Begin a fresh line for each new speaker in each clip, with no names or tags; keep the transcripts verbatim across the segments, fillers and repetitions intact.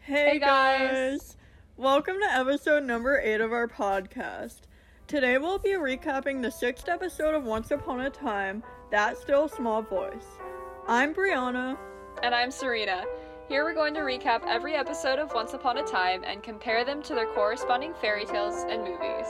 Hey
Hey guys!
guys! Welcome to episode number eight of our podcast. Today we'll be recapping the sixth episode of Once Upon a Time, That Still Small Voice. I'm Brianna.
And I'm Serena. Here we're going to recap every episode of Once Upon a Time and compare them to their corresponding fairy tales and movies.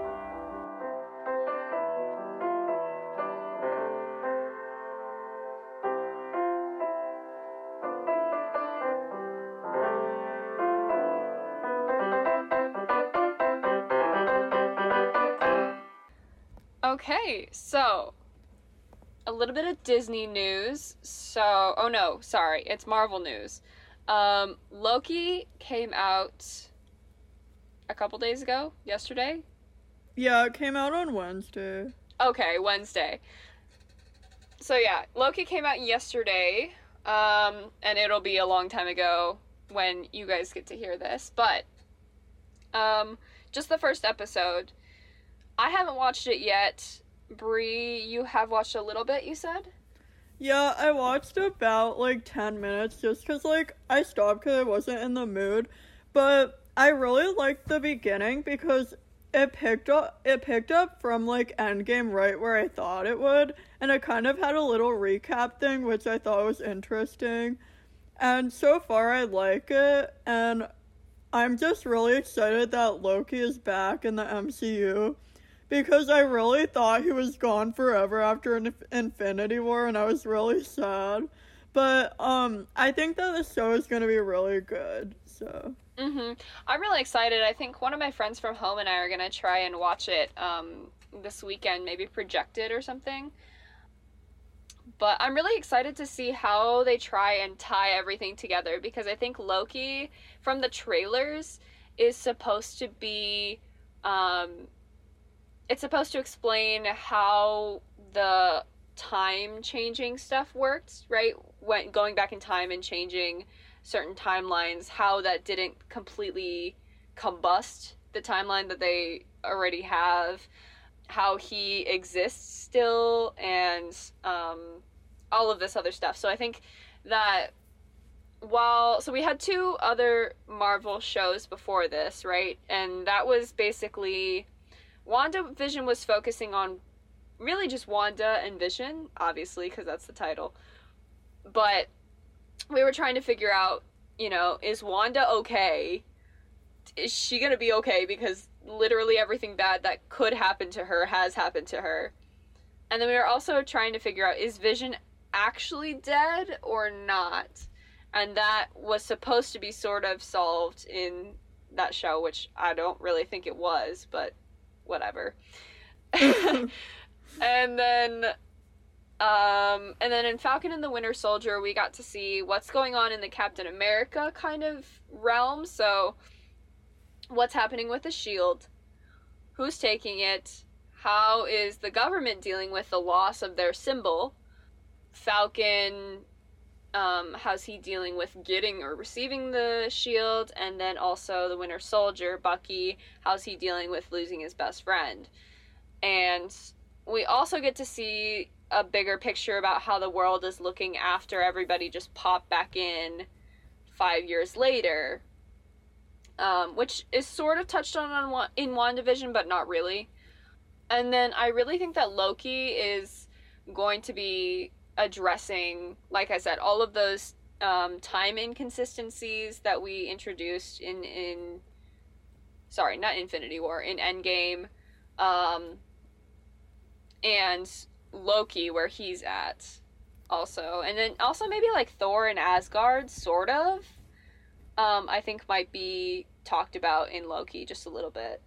Okay, so a little bit of Disney news. So, oh no, sorry, it's Marvel news. Um, Loki came out a couple days ago, yesterday.
Yeah, it came out on Wednesday.
Okay, Wednesday. So yeah, Loki came out yesterday, um, and it'll be a long time ago when you guys get to hear this, but, um, just the first episode. I haven't watched it yet. Bree, you have watched a little bit, you said?
Yeah, I watched about like ten minutes just because like I stopped because I wasn't in the mood, but I really liked the beginning because it picked up it picked up from like Endgame right where I thought it would, and it kind of had a little recap thing which I thought was interesting. And so far I like it, and I'm just really excited that Loki is back in the M C U. Because I really thought he was gone forever after Inf- Infinity War, and I was really sad. But, um, I think that the show is going to be really good, so.
Mm-hmm. I'm really excited. I think one of my friends from home and I are going to try and watch it, um, this weekend, maybe project it or something. But I'm really excited to see how they try and tie everything together, because I think Loki, from the trailers, is supposed to be, um... it's supposed to explain how the time-changing stuff worked, right? When going back in time and changing certain timelines, how that didn't completely combust the timeline that they already have, how he exists still, and um, all of this other stuff. So I think that while... So we had two other Marvel shows before this, right? And that was basically... WandaVision was focusing on really just Wanda and Vision, obviously, because that's the title. But we were trying to figure out, you know, is Wanda okay? Is she going to be okay? Because literally everything bad that could happen to her has happened to her. And then we were also trying to figure out, is Vision actually dead or not? And that was supposed to be sort of solved in that show, which I don't really think it was, but whatever. And then um and then in Falcon and the Winter Soldier we got to see what's going on in the Captain America kind of realm. So what's happening with the shield, who's taking it, how is the government dealing with the loss of their symbol, Falcon, um how's he dealing with getting or receiving the shield, and then also the Winter Soldier, Bucky, how's he dealing with losing his best friend. And we also get to see a bigger picture about how the world is looking after everybody just popped back in five years later, um, which is sort of touched on, on in WandaVision, but not really. And then I really think that Loki is going to be addressing, like I said, all of those um, time inconsistencies that we introduced in, in sorry, not Infinity War, in Endgame, um, and Loki, where he's at, also. And then also maybe, like, Thor and Asgard, sort of, um, I think might be talked about in Loki just a little bit.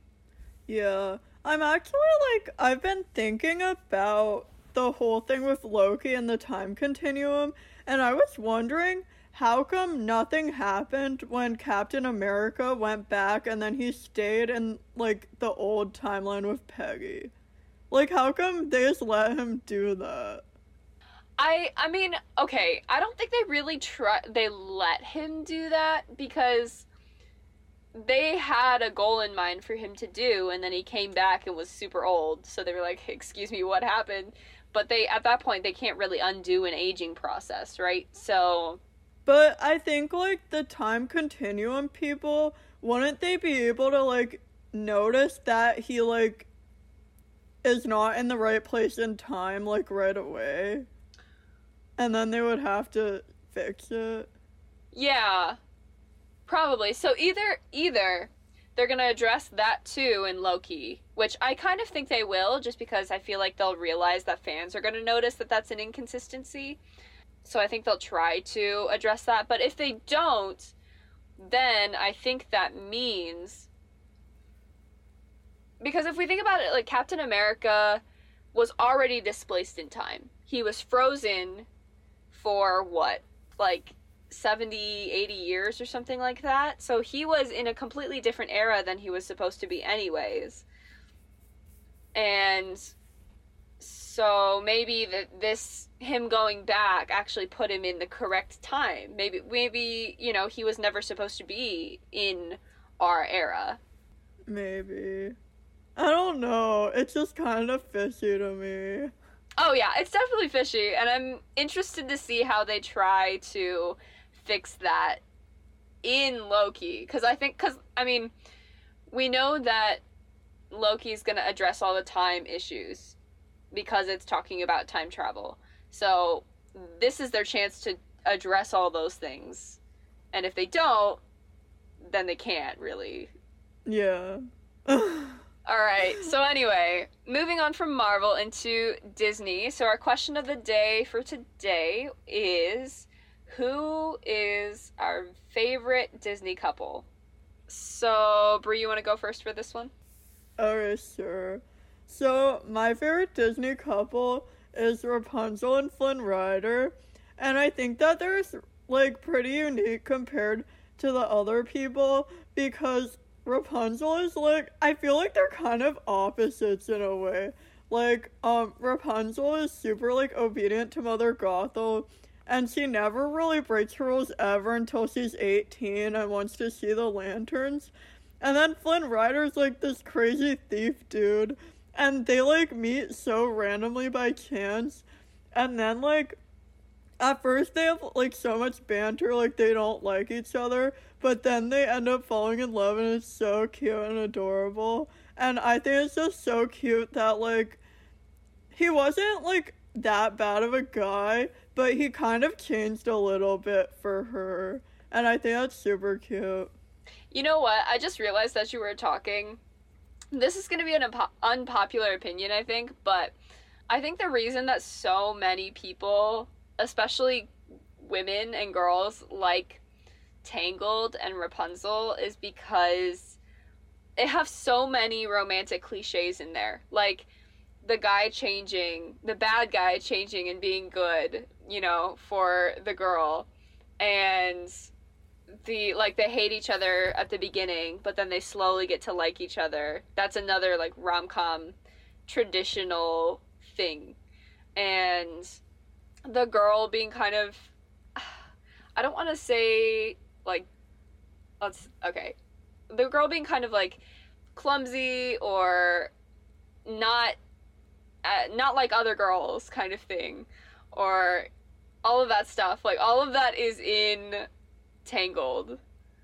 Yeah, I'm actually, like, I've been thinking about the whole thing with Loki and the time continuum, and I was wondering how come nothing happened when Captain America went back and then he stayed in, like, the old timeline with Peggy? Like, how come they just let him do that?
I I mean, okay, I don't think they really try they let him do that, because they had a goal in mind for him to do, and then he came back and was super old, so they were like, excuse me, what happened? But they, at that point, they can't really undo an aging process, right? So
But I think, like, the time continuum people, wouldn't they be able to, like, notice that he, like, is not in the right place in time, like, right away? And then they would have to fix it?
Yeah, probably. So either either they're gonna address that too in Loki, which I kind of think they will, just because I feel like they'll realize that fans are gonna notice that that's an inconsistency. So I think they'll try to address that. But if they don't, then I think that means, because if we think about it, like, Captain America was already displaced in time. He was frozen for what? Like seventy, eighty years or something like that. So he was in a completely different era than he was supposed to be anyways. And so maybe that this, him going back actually put him in the correct time. Maybe, maybe, you know, he was never supposed to be in our era.
Maybe. I don't know. It's just kind of fishy to me.
Oh yeah, it's definitely fishy, and I'm interested to see how they try to fix that in Loki. Because I think, because, I mean, we know that Loki's going to address all the time issues because it's talking about time travel. So this is their chance to address all those things. And if they don't, then they can't, really.
Yeah.
Alright, so anyway, moving on from Marvel into Disney. So our question of the day for today is, who is our favorite Disney couple? So, Brie, you want to go first for this one?
Alright, sure. So, my favorite Disney couple is Rapunzel and Flynn Rider. And I think that they're, like, pretty unique compared to the other people, because Rapunzel is, like, I feel like they're kind of opposites in a way. Like, um, Rapunzel is super, like, obedient to Mother Gothel, and she never really breaks her rules ever until she's eighteen and wants to see the lanterns. And then Flynn Rider's, like, this crazy thief dude, and they, like, meet so randomly by chance, and then, like, at first they have, like, so much banter, like, they don't like each other, but then they end up falling in love, and it's so cute and adorable. And I think it's just so cute that, like, he wasn't, like, that bad of a guy, but he kind of changed a little bit for her. And I think that's super cute.
You know what? I just realized as you were talking, this is going to be an unpo- unpopular opinion, I think, but I think the reason that so many people, especially women and girls, like Tangled and Rapunzel is because it have so many romantic cliches in there. Like, the guy changing, the bad guy changing and being good, you know, for the girl. And the, like, they hate each other at the beginning, but then they slowly get to like each other. That's another, like, rom-com traditional thing. And the girl being kind of, I don't want to say, like, let's, okay. The girl being kind of, like, clumsy or not, uh, not like other girls kind of thing. Or all of that stuff. Like, all of that is in Tangled.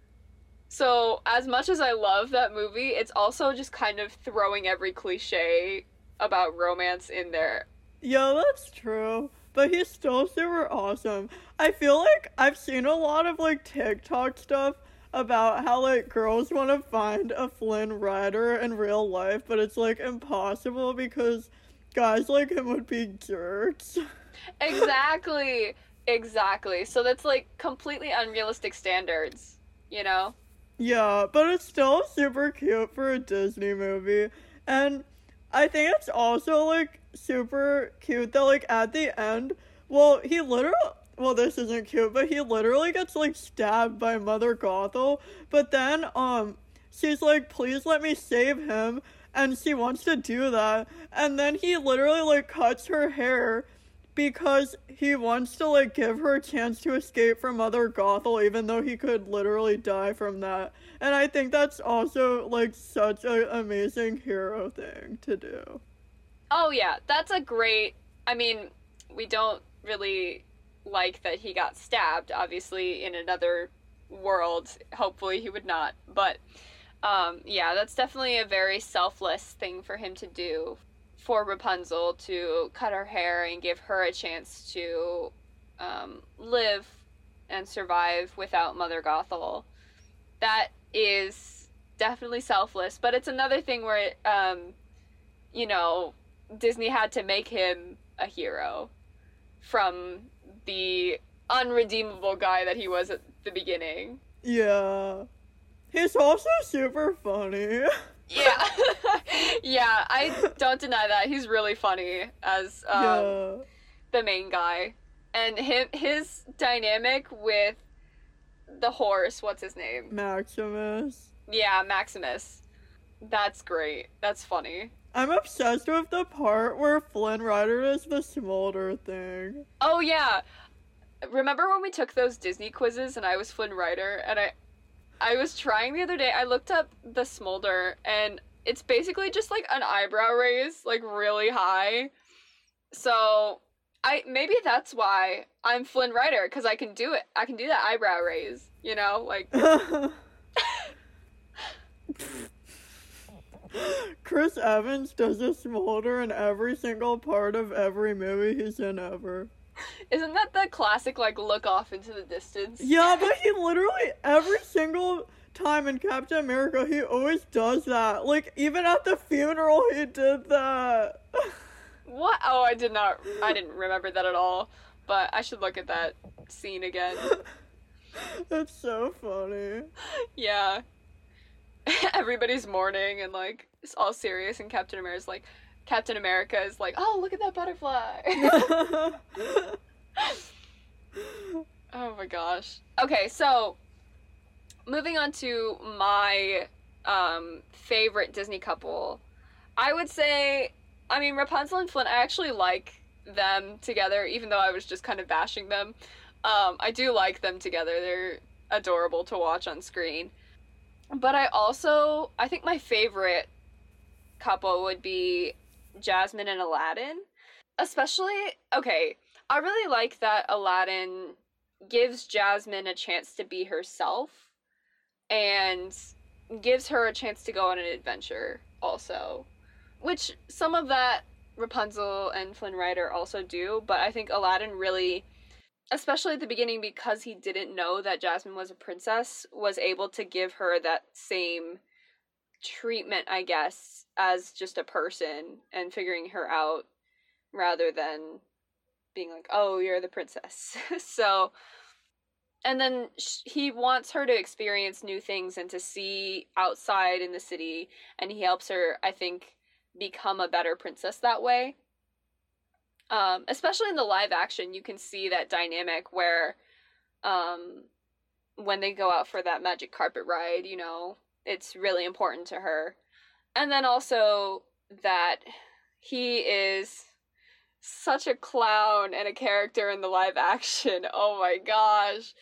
So, as much as I love that movie, it's also just kind of throwing every cliche about romance in there.
Yeah, that's true. But he's still super awesome. I feel like I've seen a lot of, like, TikTok stuff about how, like, girls want to find a Flynn Rider in real life, but it's, like, impossible because guys like him would be jerks.
Exactly. Exactly. So that's, like, completely unrealistic standards, you know?
Yeah, but it's still super cute for a Disney movie. And I think it's also, like, super cute that, like, at the end, well, he literally, well, this isn't cute, but he literally gets, like, stabbed by Mother Gothel, but then, um, she's like, please let me save him, and she wants to do that, and then he literally, like, cuts her hair because he wants to, like, give her a chance to escape from Mother Gothel, even though he could literally die from that. And I think that's also, like, such an amazing hero thing to do.
Oh, yeah. That's a great, I mean, we don't really like that he got stabbed. Obviously, in another world, hopefully he would not. But um, yeah, that's definitely a very selfless thing for him to do, for Rapunzel to cut her hair and give her a chance to um, live and survive without Mother Gothel. That is definitely selfless, but it's another thing where, um, you know, Disney had to make him a hero from the unredeemable guy that he was at the beginning.
Yeah. He's also super funny.
Yeah. Yeah, I don't deny that. He's really funny as um,
yeah.
the main guy. And him, his dynamic with the horse, what's his name?
Maximus.
Yeah, Maximus. That's great. That's funny.
I'm obsessed with the part where Flynn Rider does the smolder thing.
Oh, yeah. Remember when we took those Disney quizzes and I was Flynn Rider, and I I was trying the other day, I looked up the smolder, and it's basically just like an eyebrow raise, like really high. So I maybe that's why I'm Flynn Rider, because I can do it. I can do that eyebrow raise, you know, like.
Chris Evans does a smolder in every single part of every movie he's in ever.
Isn't that the classic, like, look off into the distance?
Yeah, but he literally, every single time in Captain America, he always does that. Like, even at the funeral, he did that.
What? Oh, I did not, I didn't remember that at all. But I should look at that scene again.
It's so funny.
Yeah. Everybody's mourning and, like, it's all serious, and Captain America's like, Captain America is like, oh, look at that butterfly. Oh my gosh. Okay, so moving on to my um, favorite Disney couple, I would say, I mean, Rapunzel and Flynn, I actually like them together, even though I was just kind of bashing them. Um, I do like them together. They're adorable to watch on screen. But I also, I think my favorite couple would be Jasmine and Aladdin. Especially, okay, I really like that Aladdin gives Jasmine a chance to be herself and gives her a chance to go on an adventure also. Which some of that Rapunzel and Flynn Rider also do, but I think Aladdin really, especially at the beginning, because he didn't know that Jasmine was a princess, was able to give her that same treatment, I guess, as just a person and figuring her out rather than being like, oh, you're the princess. So, and then sh- he wants her to experience new things and to see outside in the city, and he helps her, I think, become a better princess that way. Um, especially in the live action, you can see that dynamic where um, when they go out for that magic carpet ride, you know, it's really important to her. And then also that he is such a clown and a character in the live action. Oh my gosh.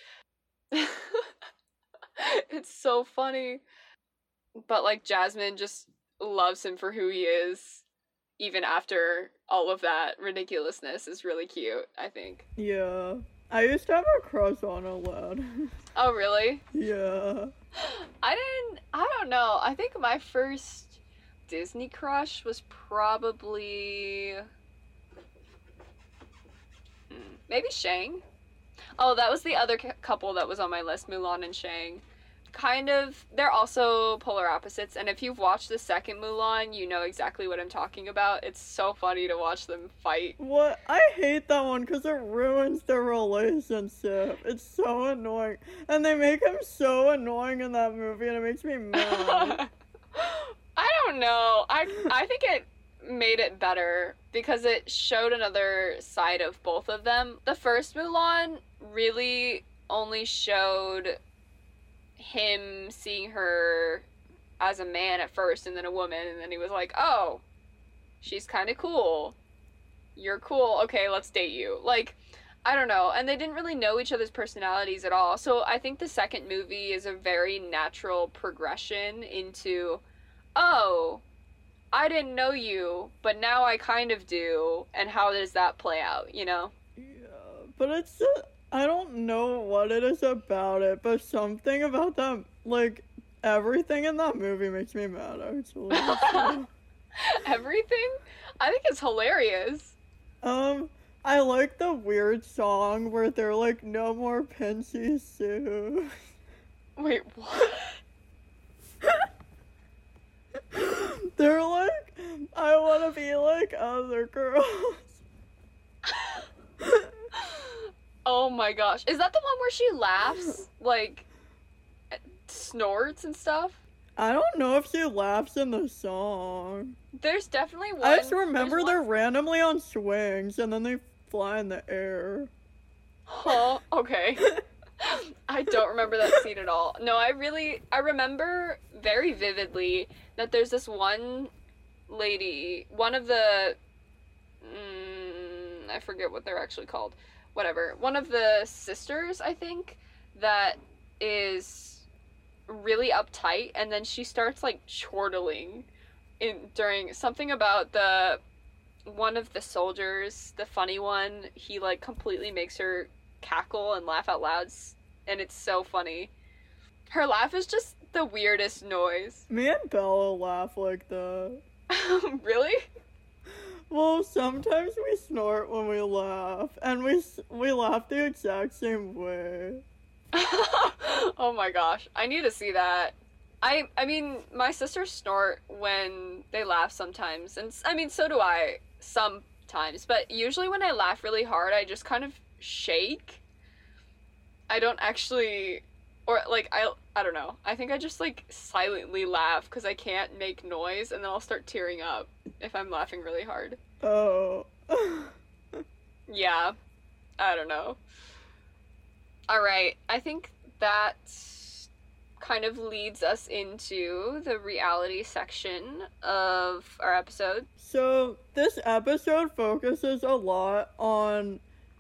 It's so funny. But like Jasmine just loves him for who he is, even after all of that ridiculousness. Is really cute, I think.
Yeah. I used to have a crush on Aladdin.
Oh, really?
Yeah.
I didn't, I don't know. I think my first Disney crush was probably hmm, maybe Shang. Oh, that was the other c- couple that was on my list, Mulan and Shang. Kind of, they're also polar opposites, and if you've watched the second Mulan, you know exactly what I'm talking about. It's so funny to watch them fight.
What? I hate that one because it ruins their relationship. It's so annoying. And they make him so annoying in that movie, and it makes me mad.
I don't know. I I think it made it better because it showed another side of both of them. The first Mulan really only showed him seeing her as a man at first and then a woman, and then he was like, oh, she's kind of cool. You're cool. Okay, let's date you. Like, I don't know. And they didn't really know each other's personalities at all. So I think the second movie is a very natural progression into, oh, I didn't know you, but now I kind of do. And how does that play out, you know?
Yeah, but it's just, I don't know what it is about it, but something about that, like, everything in that movie makes me mad, actually. So.
Everything? I think it's hilarious.
Um, I like the weird song where they're like, no more Pinchy Sue.
Wait, what?
They're like, I want to be like other girls.
Oh my gosh. Is that the one where she laughs? Like, snorts and stuff?
I don't know if she laughs in the song.
There's definitely one.
I just remember
one...
they're randomly on swings and then they fly in the air.
Huh? Okay. I don't remember that scene at all. No, I really, I remember very vividly that there's this one lady, one of the, mm, I forget what they're actually called, whatever, one of the sisters, I think, that is really uptight, and then she starts, like, chortling in during something about the, one of the soldiers, the funny one, he, like, completely makes her cackle and laugh out loud, and it's so funny. Her laugh is just the weirdest noise.
Me and Bella laugh like that.
Really?
Well, sometimes we snort when we laugh, and we we laugh the exact same way.
Oh my gosh, I need to see that. I I mean, my sisters snort when they laugh sometimes, and I mean, so do I sometimes, but usually when I laugh really hard, I just kind of shake. I don't actually, or like, I, I don't know. I think I just like silently laugh because I can't make noise, and then I'll start tearing up if I'm laughing really hard.
Oh.
Yeah. I don't know. Alright, I think that kind of leads us into the reality section of our episode.
So, this episode focuses a lot on,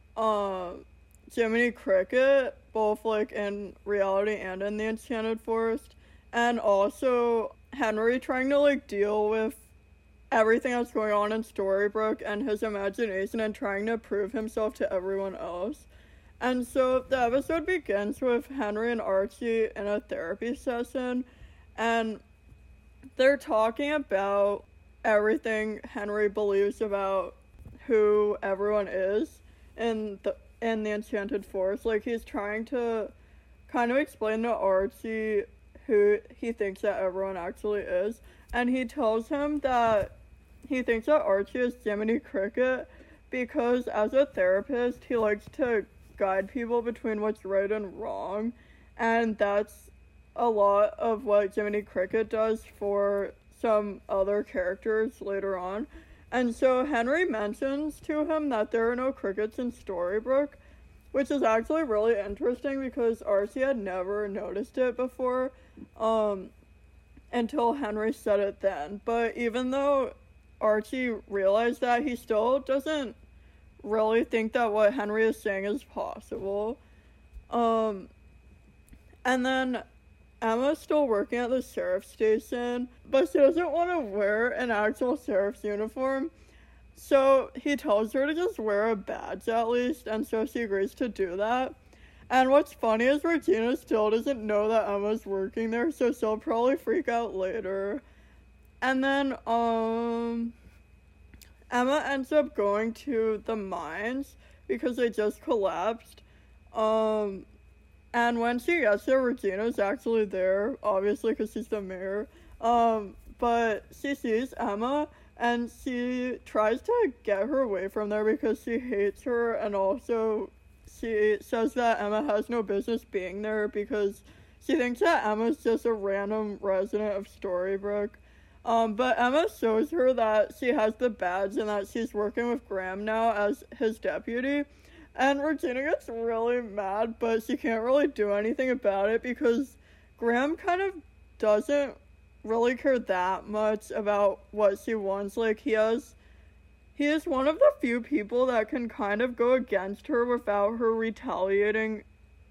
um, Jiminy Cricket, both, like, in reality and in the Enchanted Forest, and also Henry trying to, like, deal with everything that's going on in Storybrooke and his imagination and trying to prove himself to everyone else. And so the episode begins with Henry and Archie in a therapy session, and they're talking about everything Henry believes about who everyone is in the in the Enchanted Forest. Like, he's trying to kind of explain to Archie who he thinks that everyone actually is, and he tells him that he thinks that Archie is Jiminy Cricket because as a therapist he likes to guide people between what's right and wrong, and that's a lot of what Jiminy Cricket does for some other characters later on. And so Henry mentions to him that there are no crickets in Storybrooke, which is actually really interesting because Archie had never noticed it before, um, until Henry said it then. But even though Archie realized that, he still doesn't really think that what Henry is saying is possible. Um, and then Emma's still working at the sheriff's station, but she doesn't want to wear an actual sheriff's uniform. So he tells her to just wear a badge at least, and so she agrees to do that. And what's funny is Regina still doesn't know that Emma's working there, so she'll probably freak out later. And then, um, Emma ends up going to the mines because they just collapsed. Um, and when she gets there, Regina's actually there, obviously, because she's the mayor. Um, but she sees Emma, and she tries to get her away from there because she hates her, and also she says that Emma has no business being there because she thinks that Emma's just a random resident of Storybrooke. Um, but Emma shows her that she has the badge and that she's working with Graham now as his deputy. And Regina gets really mad, but she can't really do anything about it because Graham kind of doesn't really care that much about what she wants. Like, he has, he is one of the few people that can kind of go against her without her retaliating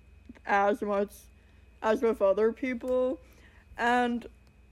as much as with other people. And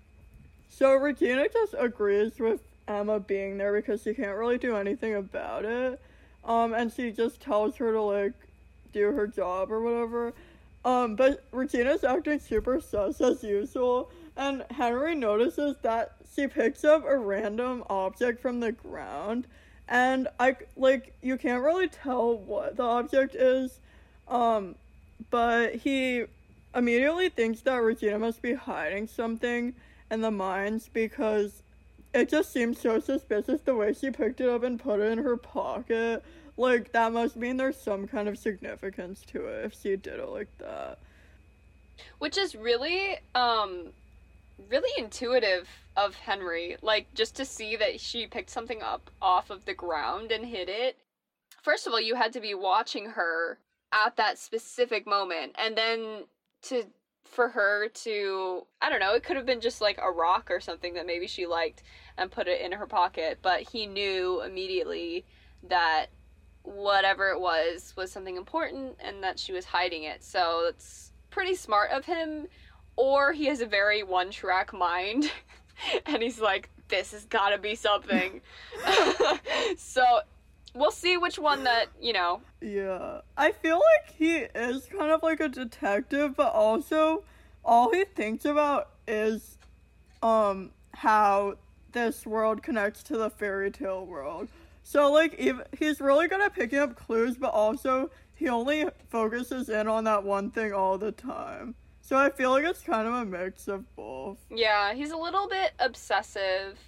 so Regina just agrees with Emma being there because she can't really do anything about it. Um, and she just tells her to, like, do her job or whatever. Um, but Regina's acting super sus as usual, and Henry notices that she picks up a random object from the ground, and I, like, you can't really tell what the object is, um, but he immediately thinks that Regina must be hiding something in the mines because it just seems so suspicious the way she picked it up and put it in her pocket. Like, that must mean there's some kind of significance to it if she did it like that.
Which is really, um, really intuitive of Henry. Like, just to see that she picked something up off of the ground and hid it. First of all, you had to be watching her at that specific moment. And then to, for her to, I don't know, it could have been just like a rock or something that maybe she liked and put it in her pocket. But he knew immediately that whatever it was was something important and that she was hiding it. So it's pretty smart of him, or he has a very one-track mind and he's like, this has got to be something. So we'll see which one that, you know.
Yeah, I feel like he is kind of like a detective, but also all he thinks about is um how this world connects to the fairy tale world. So, like, if, he's really good at picking up clues, but also he only focuses in on that one thing all the time. So I feel like it's kind of a mix of both.
Yeah, he's a little bit obsessive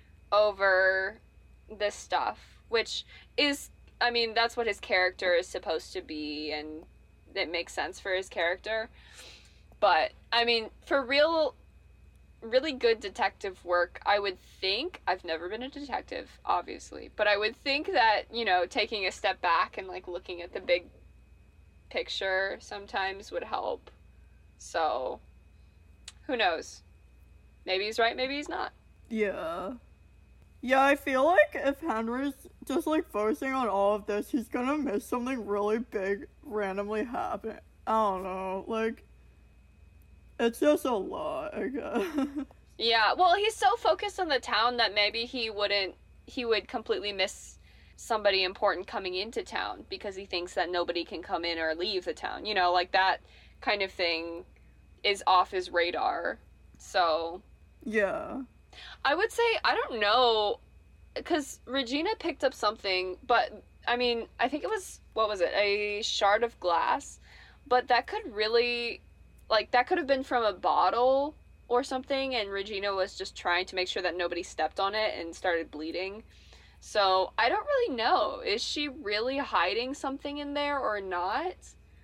over this stuff, which is, I mean, that's what his character is supposed to be, and it makes sense for his character. But, I mean, for real... really good detective work, I would think, I've never been a detective, obviously, but I would think that, you know, taking a step back and, like, looking at the big picture sometimes would help. So, who knows? Maybe he's right, maybe he's not.
Yeah. Yeah, I feel like if Henry's just, like, focusing on all of this, he's gonna miss something really big randomly happen. I don't know, like... It's just a lot, I guess.
Yeah, well, he's so focused on the town that maybe he wouldn't, he would completely miss somebody important coming into town because he thinks that nobody can come in or leave the town. You know, like that kind of thing is off his radar. So.
Yeah.
I would say, I don't know, because Regina picked up something, but, I mean, I think it was, what was it, a shard of glass? But that could really... Like, that could have been from a bottle or something, and Regina was just trying to make sure that nobody stepped on it and started bleeding. So, I don't really know. Is she really hiding something in there or not?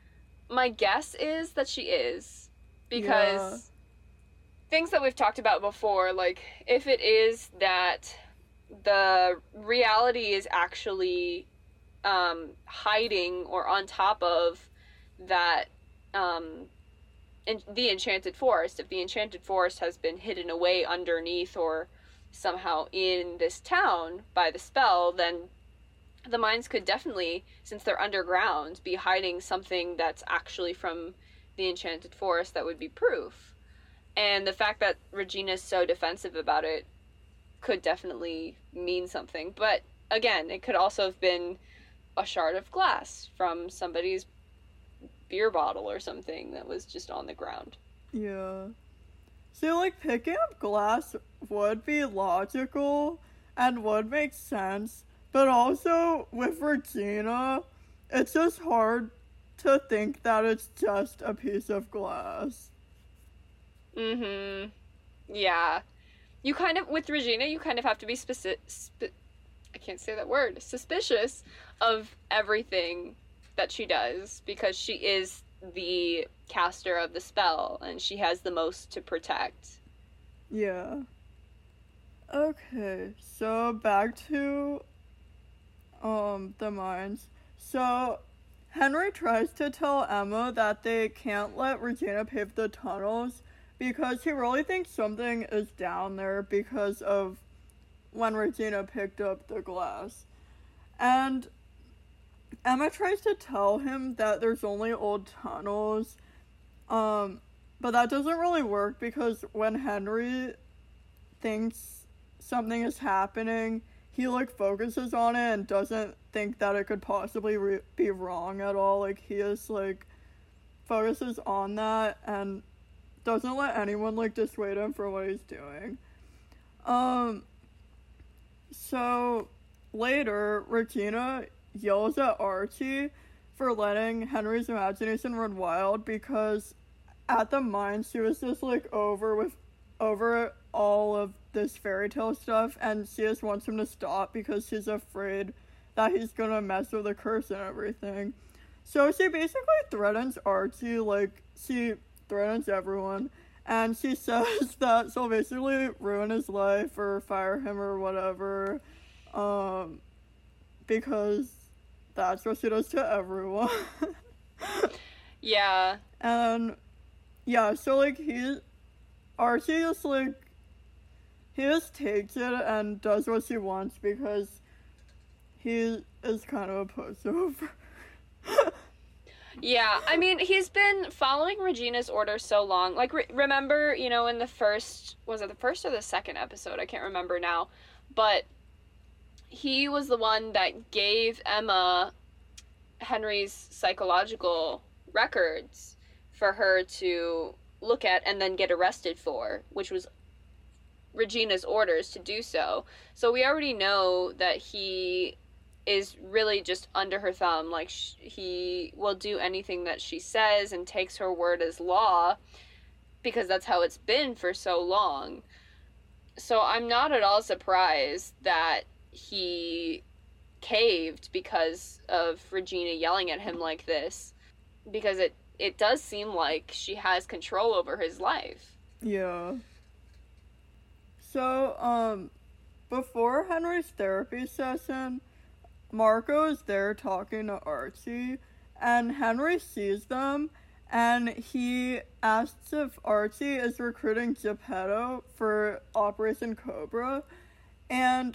My guess is that she is. Because yeah. Things that we've talked about before, like, if it is that the reality is actually um, hiding or on top of that... Um, in the Enchanted Forest, if the Enchanted Forest has been hidden away underneath or somehow in this town by the spell, then the mines could definitely, since they're underground, be hiding something that's actually from the Enchanted Forest that would be proof. And the fact that Regina's so defensive about it could definitely mean something. But again, it could also have been a shard of glass from somebody's beer bottle or something that was just on the ground.
Yeah. So, like, picking up glass would be logical and would make sense, but also with Regina, it's just hard to think that it's just a piece of glass.
Mm-hmm. Yeah. You kind of, with Regina, you kind of have to be specific, spe- I can't say that word, suspicious of everything that she does, because she is the caster of the spell and she has the most to protect.
Yeah. Okay, so back to um the mines. So Henry tries to tell Emma that they can't let Regina pave the tunnels because he really thinks something is down there because of when Regina picked up the glass. And Emma tries to tell him that there's only old tunnels, um, but that doesn't really work because when Henry thinks something is happening, he like focuses on it and doesn't think that it could possibly re- be wrong at all. Like he is like focuses on that and doesn't let anyone like dissuade him from what he's doing. Um so later Regina yells at Archie for letting Henry's imagination run wild because at the mine she was just like over with over all of this fairy tale stuff, and she just wants him to stop because she's afraid that he's gonna mess with the curse and everything. So she basically threatens Archie, like she threatens everyone, and she says that she'll basically ruin his life or fire him or whatever, um, because that's what she does to everyone.
Yeah.
And yeah, so like he, Archie just like, he just takes it and does what she wants because he is kind of a pushover.
Yeah, I mean, he's been following Regina's orders so long. Like, re- remember, you know, in the first, was it the first or the second episode? I can't remember now. But he was the one that gave Emma Henry's psychological records for her to look at and then get arrested for, which was Regina's orders to do so. So we already know that he is really just under her thumb. Like, sh- he will do anything that she says and takes her word as law because that's how it's been for so long. So I'm not at all surprised that he caved because of Regina yelling at him like this, because it it does seem like she has control over his life.
Yeah. So, um, before Henry's therapy session, Marco is there talking to Archie, and Henry sees them, and he asks if Archie is recruiting Geppetto for Operation Cobra, and,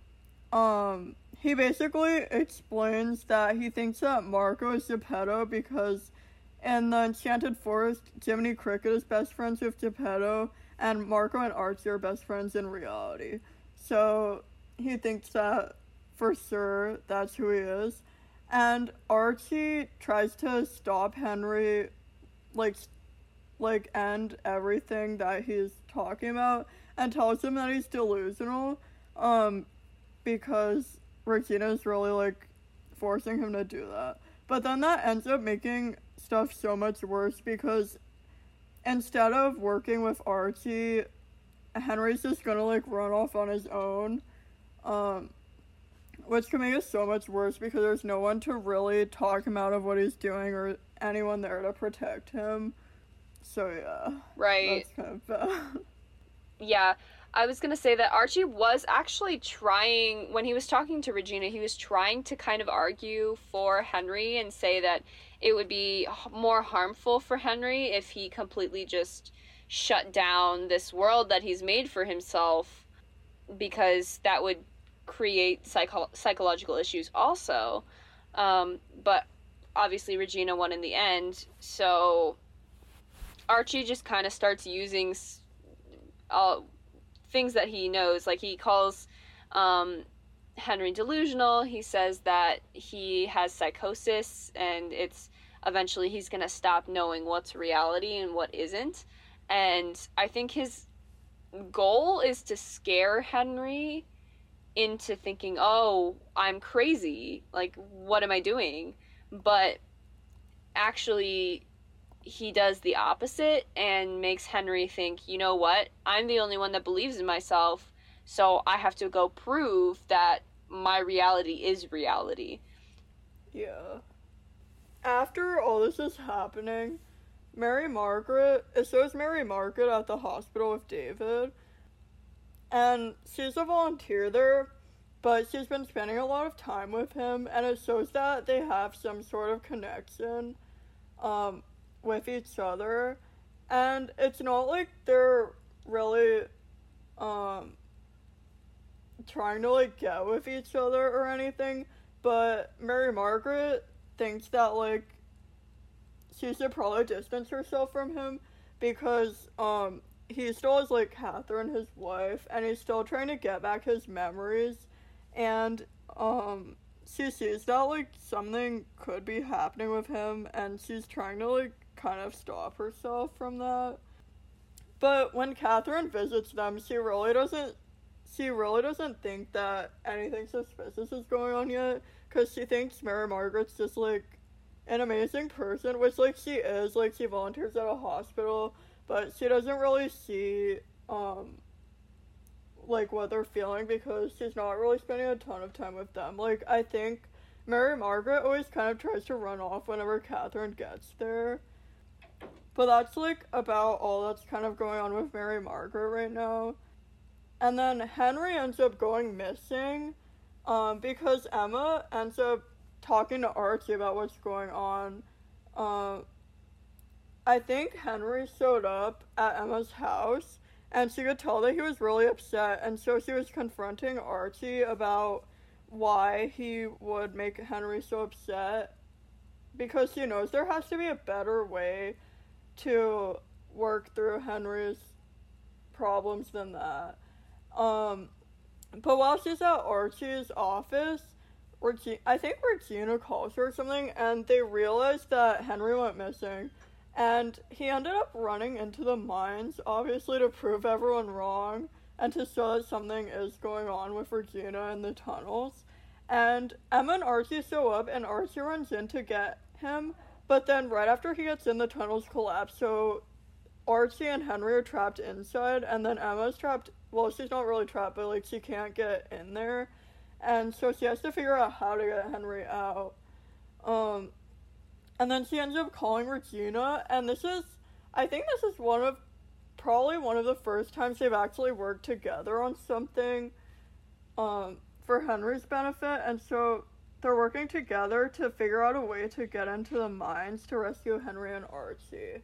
um, he basically explains that he thinks that Marco is Geppetto because in the Enchanted Forest, Jiminy Cricket is best friends with Geppetto, and Marco and Archie are best friends in reality. So he thinks that for sure that's who he is. And Archie tries to stop Henry, like, like end everything that he's talking about, and tells him that he's delusional, um, because Regina's really, like, forcing him to do that. But then that ends up making stuff so much worse because instead of working with Archie, Henry's just gonna like run off on his own, um, which can make it so much worse because there's no one to really talk him out of what he's doing or anyone there to protect him. So yeah,
right.
That's kind of bad.
Yeah, I was gonna say that Archie was actually trying, when he was talking to Regina, he was trying to kind of argue for Henry and say that it would be more harmful for Henry if he completely just shut down this world that he's made for himself, because that would create psycho- psychological issues also. Um, but obviously Regina won in the end, so Archie just kind of starts using uh, things that he knows. Like, he calls um, Henry delusional. He says that he has psychosis and it's eventually he's going to stop knowing what's reality and what isn't. And I think his goal is to scare Henry into thinking, oh, I'm crazy. Like, what am I doing? But actually, he does the opposite and makes Henry think, you know what? I'm the only one that believes in myself, so I have to go prove that my reality is reality.
Yeah. After all this is happening, Mary Margaret, it shows Mary Margaret at the hospital with David, and she's a volunteer there, but she's been spending a lot of time with him, and it shows that they have some sort of connection, um, with each other, and it's not like they're really, um, trying to, like, get with each other or anything, but Mary Margaret thinks that, like, she should probably distance herself from him because, um, he still is, like, Catherine, his wife, and he's still trying to get back his memories, and um she sees that like something could be happening with him, and she's trying to like kind of stop herself from that. But when Catherine visits them, she really doesn't she really doesn't think that anything suspicious is going on yet, because she thinks Mary Margaret's just like an amazing person, which like she is. Like she volunteers at a hospital, but she doesn't really see um like what they're feeling because she's not really spending a ton of time with them. Like I think Mary Margaret always kind of tries to run off whenever Catherine gets there. But that's like about all that's kind of going on with Mary Margaret right now. And then Henry ends up going missing um, because Emma ends up talking to Archie about what's going on. Um, I think Henry showed up at Emma's house, and she could tell that he was really upset, and so she was confronting Archie about why he would make Henry so upset, because she knows there has to be a better way to work through Henry's problems than that. Um, but while she's at Archie's office, Regi- I think Regina calls her or something, and they realize that Henry went missing, and he ended up running into the mines, obviously to prove everyone wrong, and to show that something is going on with Regina in the tunnels. And Emma and Archie show up, and Archie runs in to get him, but then right after he gets in, the tunnels collapse, so Archie and Henry are trapped inside, and then Emma's trapped, well, she's not really trapped, but, like, she can't get in there, and so she has to figure out how to get Henry out. Um, and then she ends up calling Regina, and this is, I think this is one of, probably one of the first times they've actually worked together on something, um, for Henry's benefit, and so they're working together to figure out a way to get into the mines to rescue Henry and Archie.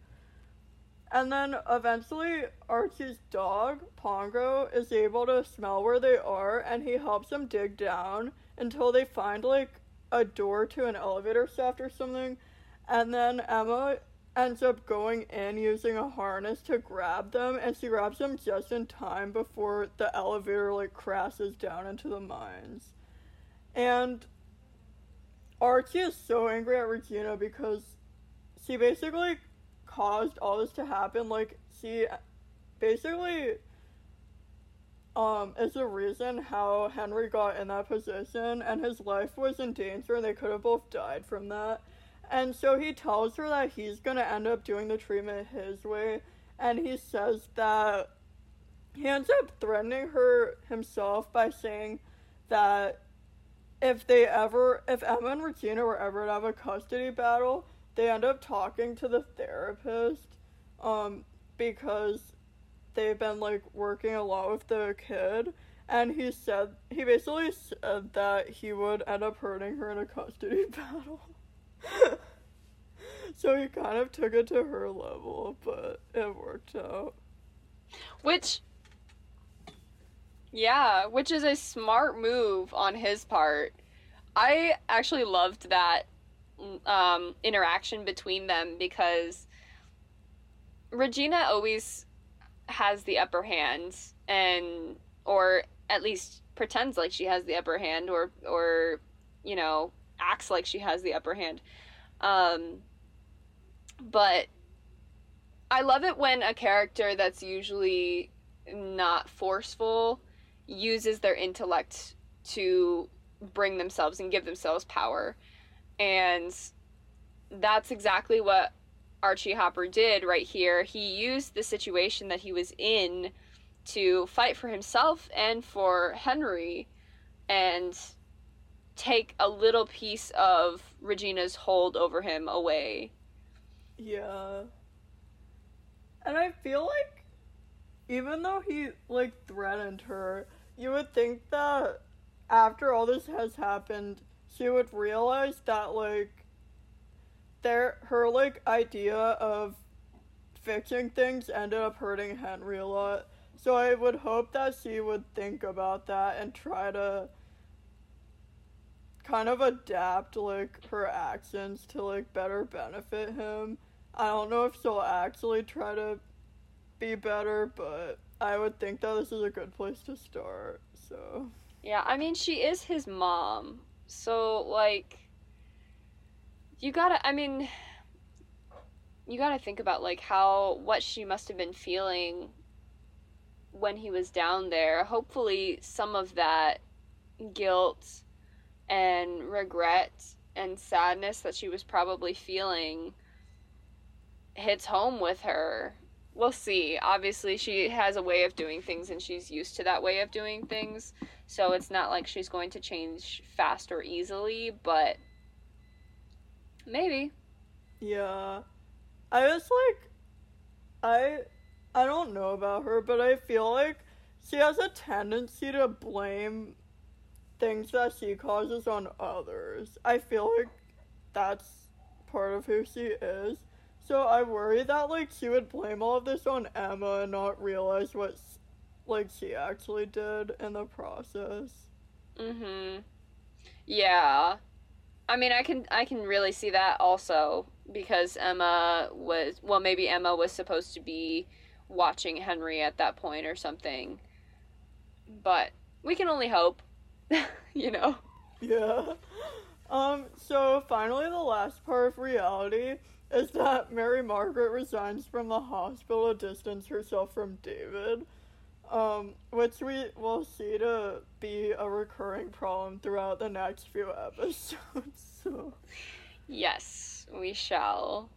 And then eventually Archie's dog, Pongo, is able to smell where they are, and he helps them dig down until they find like a door to an elevator shaft or something. And then Emma ends up going in using a harness to grab them, and she grabs them just in time before the elevator like crashes down into the mines. And Archie is so angry at Regina because she basically caused all this to happen. Like, she basically um is the reason how Henry got in that position, and his life was in danger, and they could have both died from that. And so he tells her that he's gonna end up doing the treatment his way, and he says that he ends up threatening her himself by saying that if they ever, if Emma and Regina were ever to have a custody battle, they end up talking to the therapist, um, because they've been, like, working a lot with the kid, and he said, he basically said that he would end up hurting her in a custody battle. So he kind of took it to her level, but it worked out.
Which, yeah, which is a smart move on his part. I actually loved that um, interaction between them, because Regina always has the upper hand, and or at least pretends like she has the upper hand, or or you know, acts like she has the upper hand. Um, but I love it when a character that's usually not forceful uses their intellect to bring themselves and give themselves power. And that's exactly what Archie Hopper did right here. He used the situation that he was in to fight for himself and for Henry, and take a little piece of Regina's hold over him away.
Yeah. And I feel like, even though he, like, threatened her, you would think that after all this has happened, she would realize that, like, their, her, like, idea of fixing things ended up hurting Henry a lot. So I would hope that she would think about that and try to kind of adapt, like, her actions to, like, better benefit him. I don't know if she'll actually try to be better, but I would think that this is a good place to start, so.
Yeah, I mean, she is his mom. So, like, you gotta, I mean, you gotta think about, like, how, what she must have been feeling when he was down there. Hopefully, some of that guilt and regret and sadness that she was probably feeling hits home with her. We'll see. Obviously, she has a way of doing things and she's used to that way of doing things. So it's not like she's going to change fast or easily, but maybe.
Yeah. I was like, I, I don't know about her, but I feel like she has a tendency to blame things that she causes on others. I feel like that's part of who she is. So I worry that, like, she would blame all of this on Emma and not realize what, like, she actually did in the process.
Mm-hmm. Yeah. I mean, I can I can really see that also because Emma was well, maybe Emma was supposed to be watching Henry at that point or something. But we can only hope, you know.
Yeah. Um, so finally the last part of reality is that Mary Margaret resigns from the hospital to distance herself from David. Um, which we will see to be a recurring problem throughout the next few episodes. So
Yes, we shall.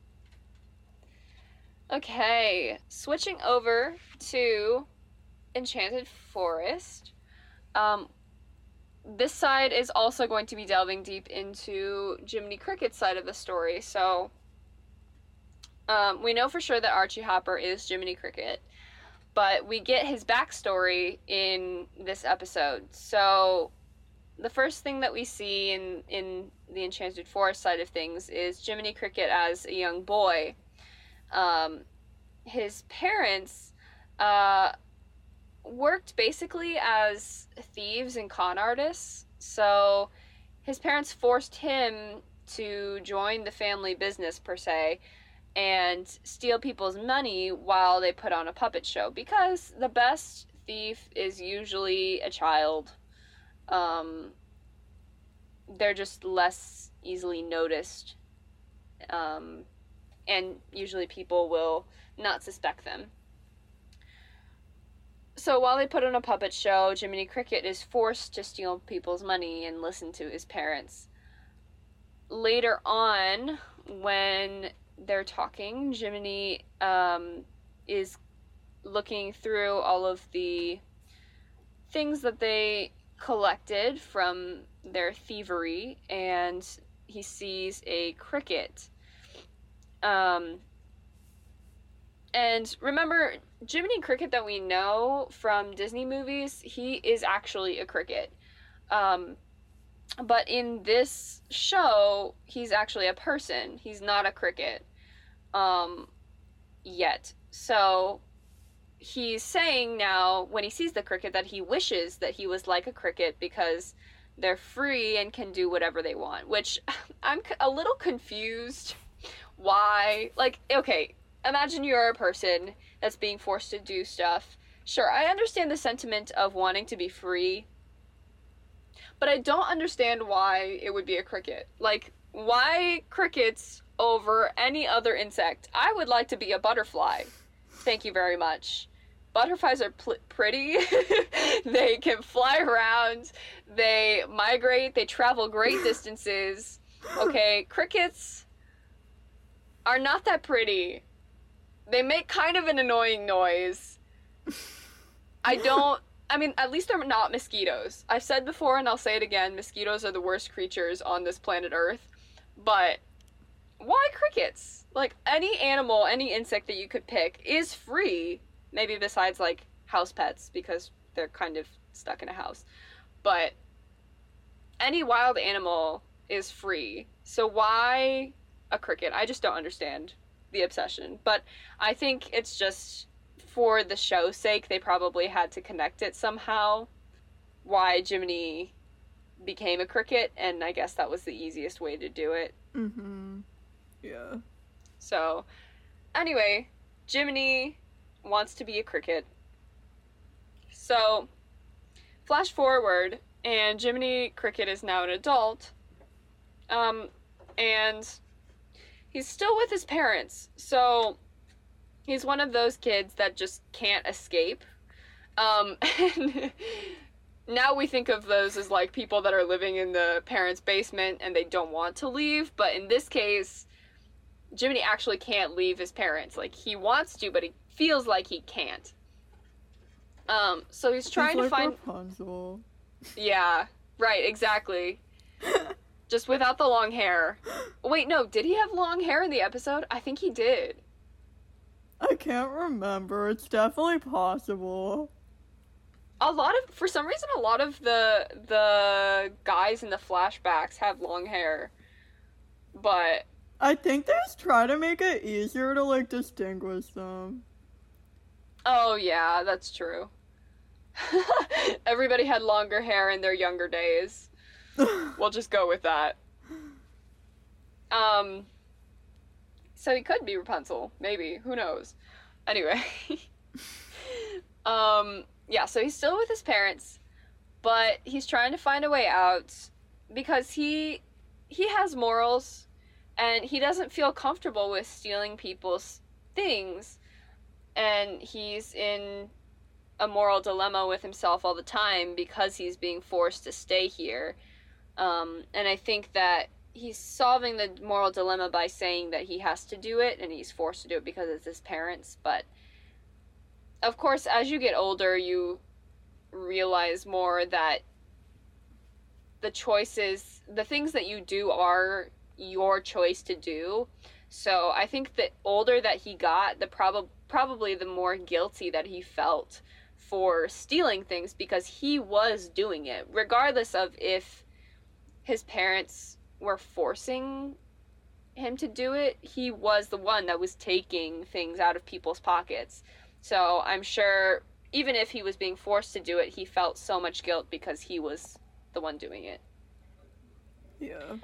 Okay, switching over to Enchanted Forest. Um, this side is also going to be delving deep into Jiminy Cricket's side of the story. So, um, we know for sure that Archie Hopper is Jiminy Cricket, but we get his backstory in this episode. So, the first thing that we see in, in the Enchanted Forest side of things is Jiminy Cricket as a young boy. Um, his parents uh, worked basically as thieves and con artists. So his parents forced him to join the family business, per se, and steal people's money while they put on a puppet show. Because the best thief is usually a child. Um, they're just less easily noticed. Um, and usually people will not suspect them. So while they put on a puppet show, Jiminy Cricket is forced to steal people's money and listen to his parents. Later on, when they're talking, Jiminy um, is looking through all of the things that they collected from their thievery, and he sees a cricket. Um, and remember, Jiminy Cricket that we know from Disney movies, he is actually a cricket. Um, but in this show, he's actually a person. He's not a cricket. Um, yet. So he's saying now, when he sees the cricket, that he wishes that he was like a cricket because they're free and can do whatever they want. Which, I'm a little confused why. Like, okay, imagine you're a person that's being forced to do stuff. Sure, I understand the sentiment of wanting to be free, but I don't understand why it would be a cricket. Like, why crickets over any other insect? I would like to be a butterfly. Thank you very much. Butterflies are pl- pretty. They can fly around. They migrate. They travel great distances. Okay, crickets are not that pretty. They make kind of an annoying noise. I don't... I mean, at least they're not mosquitoes. I've said before, and I'll say it again, mosquitoes are the worst creatures on this planet Earth. But why crickets? Like, any animal, any insect that you could pick is free. Maybe besides, like, house pets, because they're kind of stuck in a house. But any wild animal is free. So why a cricket? I just don't understand the obsession. But I think it's just, for the show's sake, they probably had to connect it somehow. Why Jiminy became a cricket, and I guess that was the easiest way to do it.
Mm-hmm. Yeah.
So, anyway, Jiminy wants to be a cricket. So, flash forward and Jiminy Cricket is now an adult, um, and he's still with his parents, so he's one of those kids that just can't escape. Um, and now we think of those as, like, people that are living in the parents' basement and they don't want to leave, but in this case, Jiminy actually can't leave his parents. Like, he wants to, but he feels like he can't. Um, so he's trying
He's
to
like
find...
Rapunzel.
Yeah, right, exactly. Just without the long hair. Wait, no, did he have long hair in the episode? I think he did.
I can't remember. It's definitely possible.
A lot of, for some reason, a lot of the the guys in the flashbacks have long hair. But
I think they just try to make it easier to, like, distinguish them.
oh yeah, that's true. Everybody had longer hair in their younger days. We'll just go with that. Um, so he could be Rapunzel, maybe. Who knows? Anyway. um, yeah, so he's still with his parents, but he's trying to find a way out because he he has morals, and he doesn't feel comfortable with stealing people's things, and he's in a moral dilemma with himself all the time because he's being forced to stay here. Um, and I think that he's solving the moral dilemma by saying that he has to do it and he's forced to do it because it's his parents. But of course, as you get older, you realize more that the choices, the things that you do are your choice to do. So I think the older that he got, the prob- probably the more guilty that he felt for stealing things because he was doing it, regardless of if his parents were forcing him to do it. He was the one that was taking things out of people's pockets. So I'm sure even if he was being forced to do it, he felt so much guilt because he was the one doing it.
Yeah.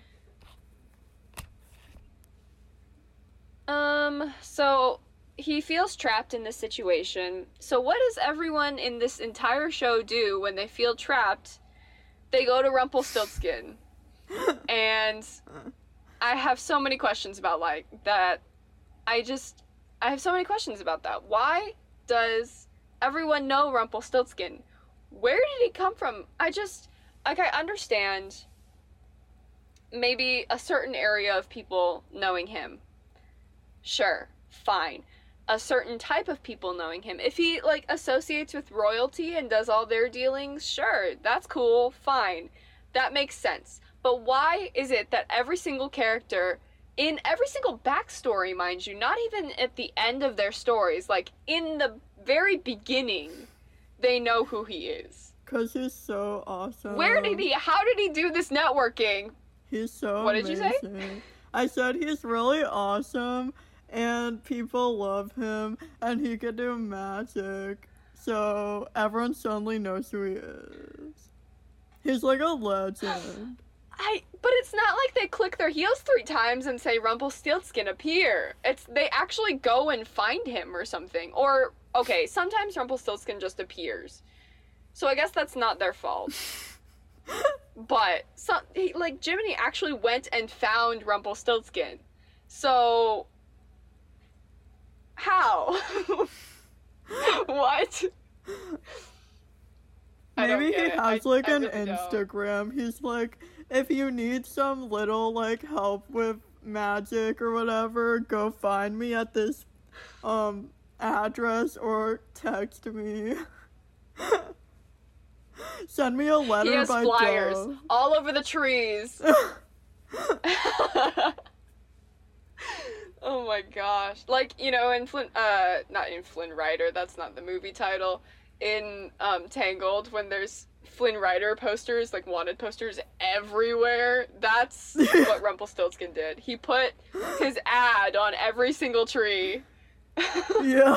Um, so he feels trapped in this situation. So what does everyone in this entire show do when they feel trapped? They go to Rumpelstiltskin. And I have so many questions about, like, that. I just, I have so many questions about that. Why does everyone know Rumpelstiltskin? Where did he come from? I just, like, I understand maybe a certain area of people knowing him. Sure, fine. A certain type of people knowing him. If he, like, associates with royalty and does all their dealings, sure, that's cool, fine. That makes sense. But why is it that every single character, in every single backstory, mind you, not even at the end of their stories, like, in the very beginning, they know who he is?
Because he's so awesome.
Where did he, how did he do this networking?
He's so
What did
amazing.
you say?
I said he's really awesome, and people love him, and he can do magic, so everyone suddenly knows who he is. He's like a legend.
I, but it's not like they click their heels three times and say Rumpelstiltskin appear. It's, they actually go and find him or something. Or, okay, sometimes Rumpelstiltskin just appears. So I guess that's not their fault. But, some, he, like, Jiminy actually went and found Rumpelstiltskin. So, how? What?
Maybe he
it.
has,
I,
like,
I
an
really
Instagram. Don't. He's like, if you need some little, like, help with magic or whatever, go find me at this, um, address or text me. Send me a letter
he has
by
flyers
Dove.
all over the trees. Oh my gosh. Like, you know, in Flynn, uh, not in Flynn Rider, that's not the movie title. In, um, Tangled, when there's Flynn Rider posters, like wanted posters everywhere, that's what Rumpelstiltskin did. He put his ad on every single tree.
Yeah.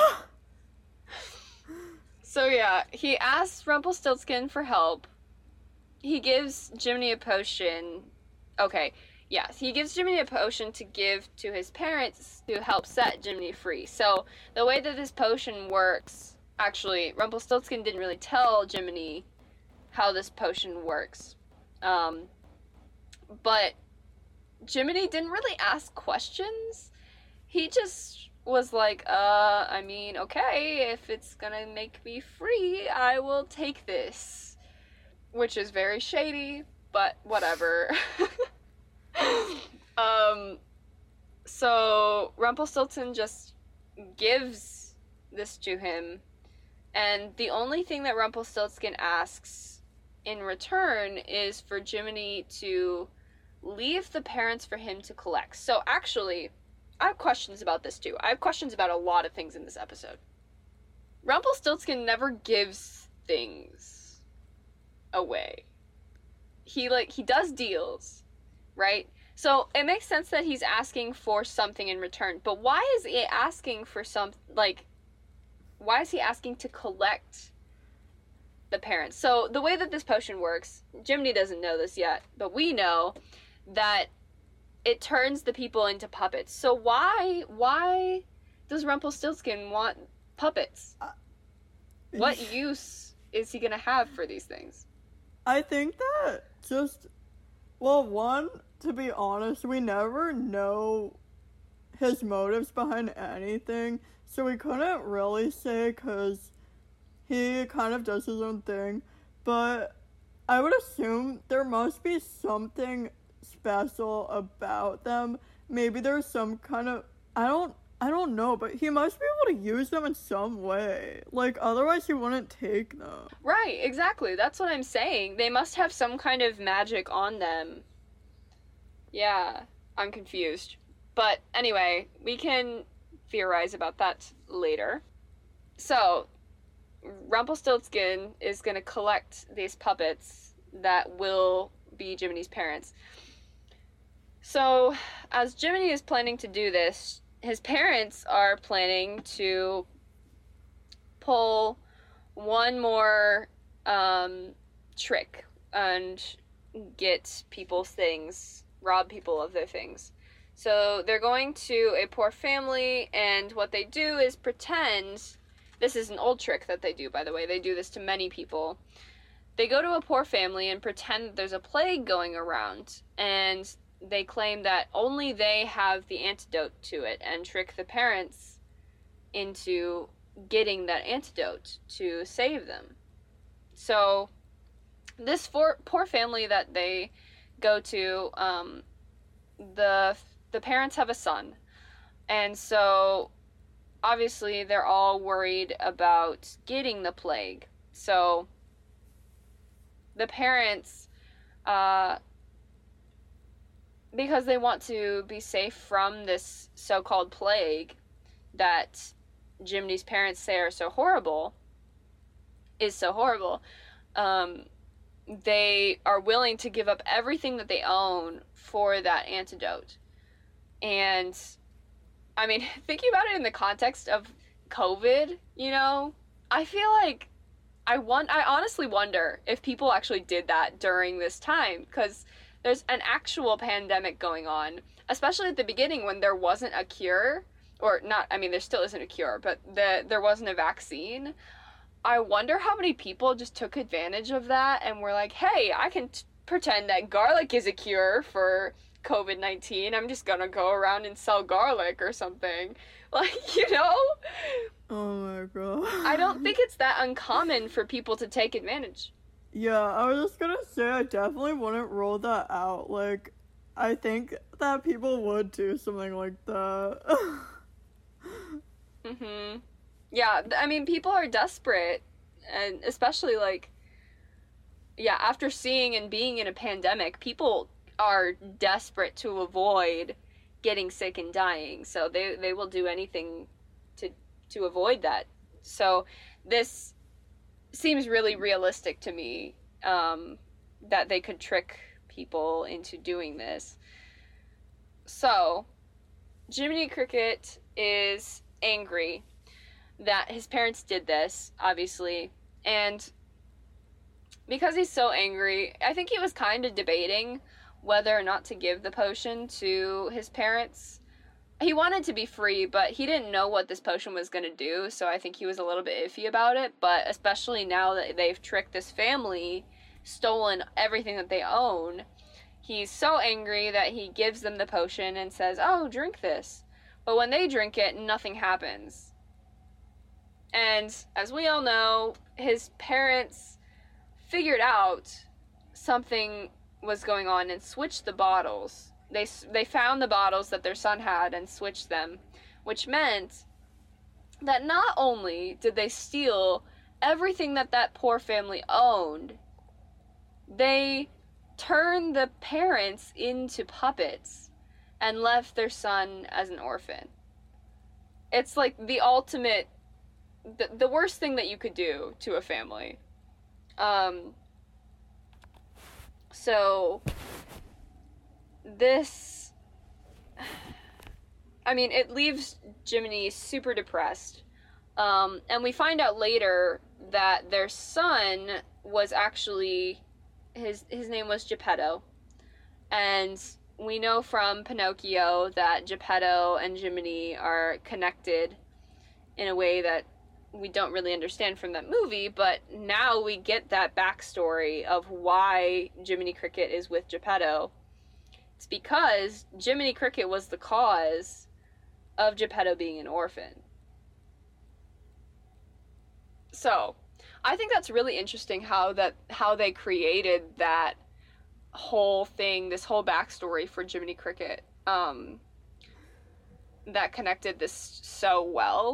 So yeah, he asks Rumpelstiltskin for help. He gives Jiminy a potion. Okay, yes, he gives Jiminy a potion to give to his parents to help set Jiminy free. So the way that this potion works, actually, Rumpelstiltskin didn't really tell Jiminy how this potion works. Um, but Jiminy didn't really ask questions. He just was like, uh, I mean, okay, if it's gonna make me free, I will take this. Which is very shady, but whatever. um, so Rumpelstiltskin just gives this to him, and the only thing that Rumpelstiltskin asks in return is for Jiminy to leave the parents for him to collect. So actually, I have questions about this too. I have questions about a lot of things in this episode. Rumpelstiltskin never gives things away. He like he does deals, right? So it makes sense that he's asking for something in return. But why is he asking for some like why is he asking to collect the parents? So the way that this potion works, Jiminy doesn't know this yet, but we know that it turns the people into puppets. So why why does Rumpelstiltskin want puppets? Uh, what use is he gonna have for these things?
I think that just, well, one, to be honest, we never know his motives behind anything, so we couldn't really say because he kind of does his own thing, but I would assume there must be something special about them. Maybe there's some kind of, I don't I don't know, but he must be able to use them in some way. Like, otherwise he wouldn't take them.
Right, exactly. That's what I'm saying. They must have some kind of magic on them. Yeah, I'm confused. But anyway, we can theorize about that later. So, Rumpelstiltskin is going to collect these puppets that will be Jiminy's parents. So, as Jiminy is planning to do this, his parents are planning to pull one more um, trick and get people's things, rob people of their things. So they're going to a poor family, and what they do is pretend, this is an old trick that they do, by the way, they do this to many people. They go to a poor family and pretend that there's a plague going around, and they claim that only they have the antidote to it and trick the parents into getting that antidote to save them. So this for, poor family that they go to, um, the the parents have a son, and so obviously they're all worried about getting the plague. So the parents, uh, because they want to be safe from this so-called plague that Jiminy's parents say are so horrible, is so horrible, um, they are willing to give up everything that they own for that antidote. And, I mean, thinking about it in the context of COVID, you know, I feel like I want, I honestly wonder if people actually did that during this time, because there's an actual pandemic going on, especially at the beginning when there wasn't a cure, or not, I mean, there still isn't a cure, but the, there wasn't a vaccine. I wonder how many people just took advantage of that and were like, hey, I can t- pretend that garlic is a cure for covid nineteen. I'm just gonna go around and sell garlic or something. Like, you know?
Oh my god.
I don't think it's that uncommon for people to take advantage.
Yeah, I was just gonna say I definitely wouldn't rule that out. Like, I think that people would do something like that.
mm-hmm. Yeah, I mean, people are desperate, and especially, like, yeah, after seeing and being in a pandemic, people are desperate to avoid getting sick and dying, so they, they will do anything to to avoid that. So this seems really realistic to me, um, that they could trick people into doing this. So, Jiminy Cricket is angry that his parents did this, obviously, and because he's so angry, I think he was kind of debating whether or not to give the potion to his parents. He wanted to be free, but he didn't know what this potion was going to do, so I think he was a little bit iffy about it, but especially now that they've tricked this family stolen everything that they own, he's so angry that he gives them the potion and says, oh, drink this. But when they drink it, nothing happens. And as we all know, his parents figured out something was going on and switched the bottles. They they found the bottles that their son had and switched them, which meant that not only did they steal everything that that poor family owned, they turned the parents into puppets and left their son as an orphan. It's like the ultimate, the, the worst thing that you could do to a family. Um, so, this, I mean, it leaves Jiminy super depressed. Um, and we find out later that their son was actually, his, his name was Geppetto. And we know from Pinocchio that Geppetto and Jiminy are connected in a way that we don't really understand from that movie, but now we get that backstory of why Jiminy Cricket is with Geppetto. It's because Jiminy Cricket was the cause of Geppetto being an orphan. So, I think that's really interesting how that how they created that whole thing, this whole backstory for Jiminy Cricket, um, that connected this so well.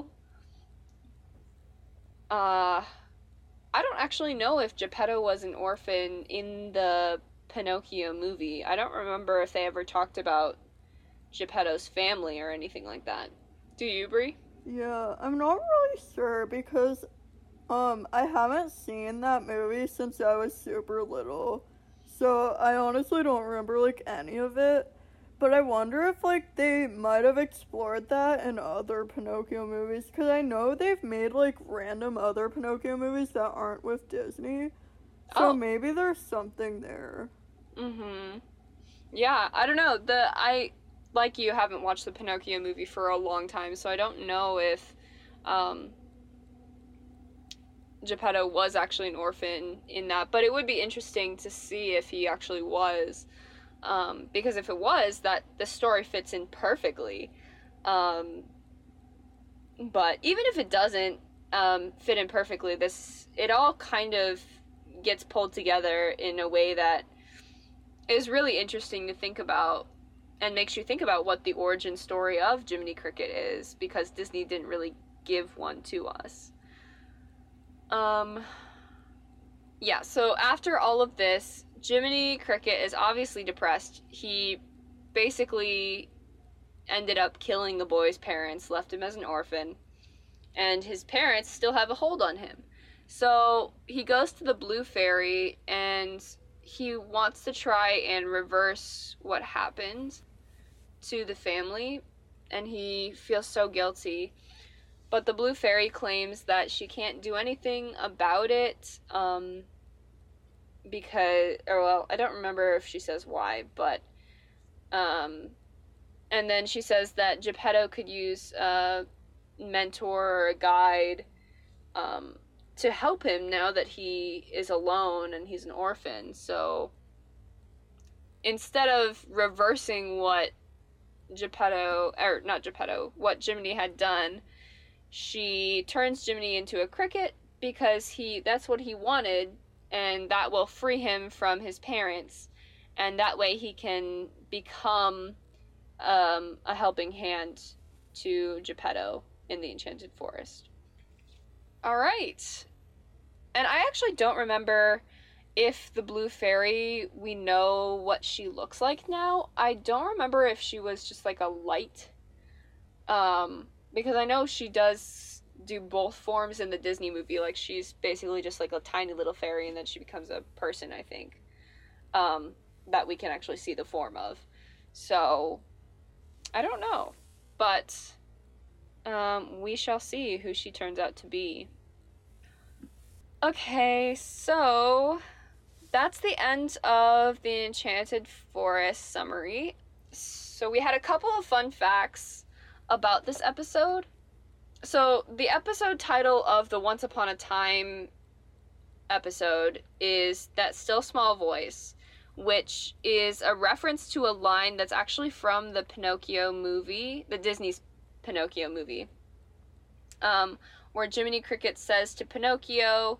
Uh, I don't actually know if Geppetto was an orphan in the Pinocchio movie. I don't remember if they ever talked about Geppetto's family or anything like that. Do you, Brie?
Yeah, I'm not really sure because um I haven't seen that movie since I was super little. So I honestly don't remember like any of it. But I wonder if, like, they might have explored that in other Pinocchio movies, because I know they've made, like, random other Pinocchio movies that aren't with Disney. So
Oh.
maybe there's something there.
Mm-hmm. Yeah, I don't know. The I, like you, haven't watched the Pinocchio movie for a long time, so I don't know if um, Geppetto was actually an orphan in that. But it would be interesting to see if he actually was. Um, because if it was, that the story fits in perfectly. Um, but even if it doesn't um, fit in perfectly, this it all kind of gets pulled together in a way that is really interesting to think about and makes you think about what the origin story of Jiminy Cricket is, because Disney didn't really give one to us. Um, yeah, so after all of this, Jiminy Cricket is obviously depressed. He basically ended up killing the boy's parents, left him as an orphan, and his parents still have a hold on him. So he goes to the Blue Fairy and he wants to try and reverse what happened to the family, and he feels so guilty. But the Blue Fairy claims that she can't do anything about it, um... because, or well, I don't remember if she says why, but, um, and then she says that Geppetto could use a mentor or a guide, um, to help him now that he is alone and he's an orphan. So, instead of reversing what Geppetto, or not Geppetto, what Jiminy had done, she turns Jiminy into a cricket because he, that's what he wanted, and that will free him from his parents, and that way he can become um, a helping hand to Geppetto in the Enchanted Forest. Alright. And I actually don't remember if the Blue Fairy, we know what she looks like now. I don't remember if she was just like a light, um, because I know she does do both forms in the Disney movie. Like, she's basically just like a tiny little fairy, and then she becomes a person, I think, um, that we can actually see the form of. So, I don't know, but um, we shall see who she turns out to be. Okay, so that's the end of the Enchanted Forest summary. So we had a couple of fun facts about this episode. So, the episode title of the Once Upon a Time episode is that still small voice, which is a reference to a line that's actually from the Pinocchio movie, the Disney's Pinocchio movie, um, where Jiminy Cricket says to Pinocchio,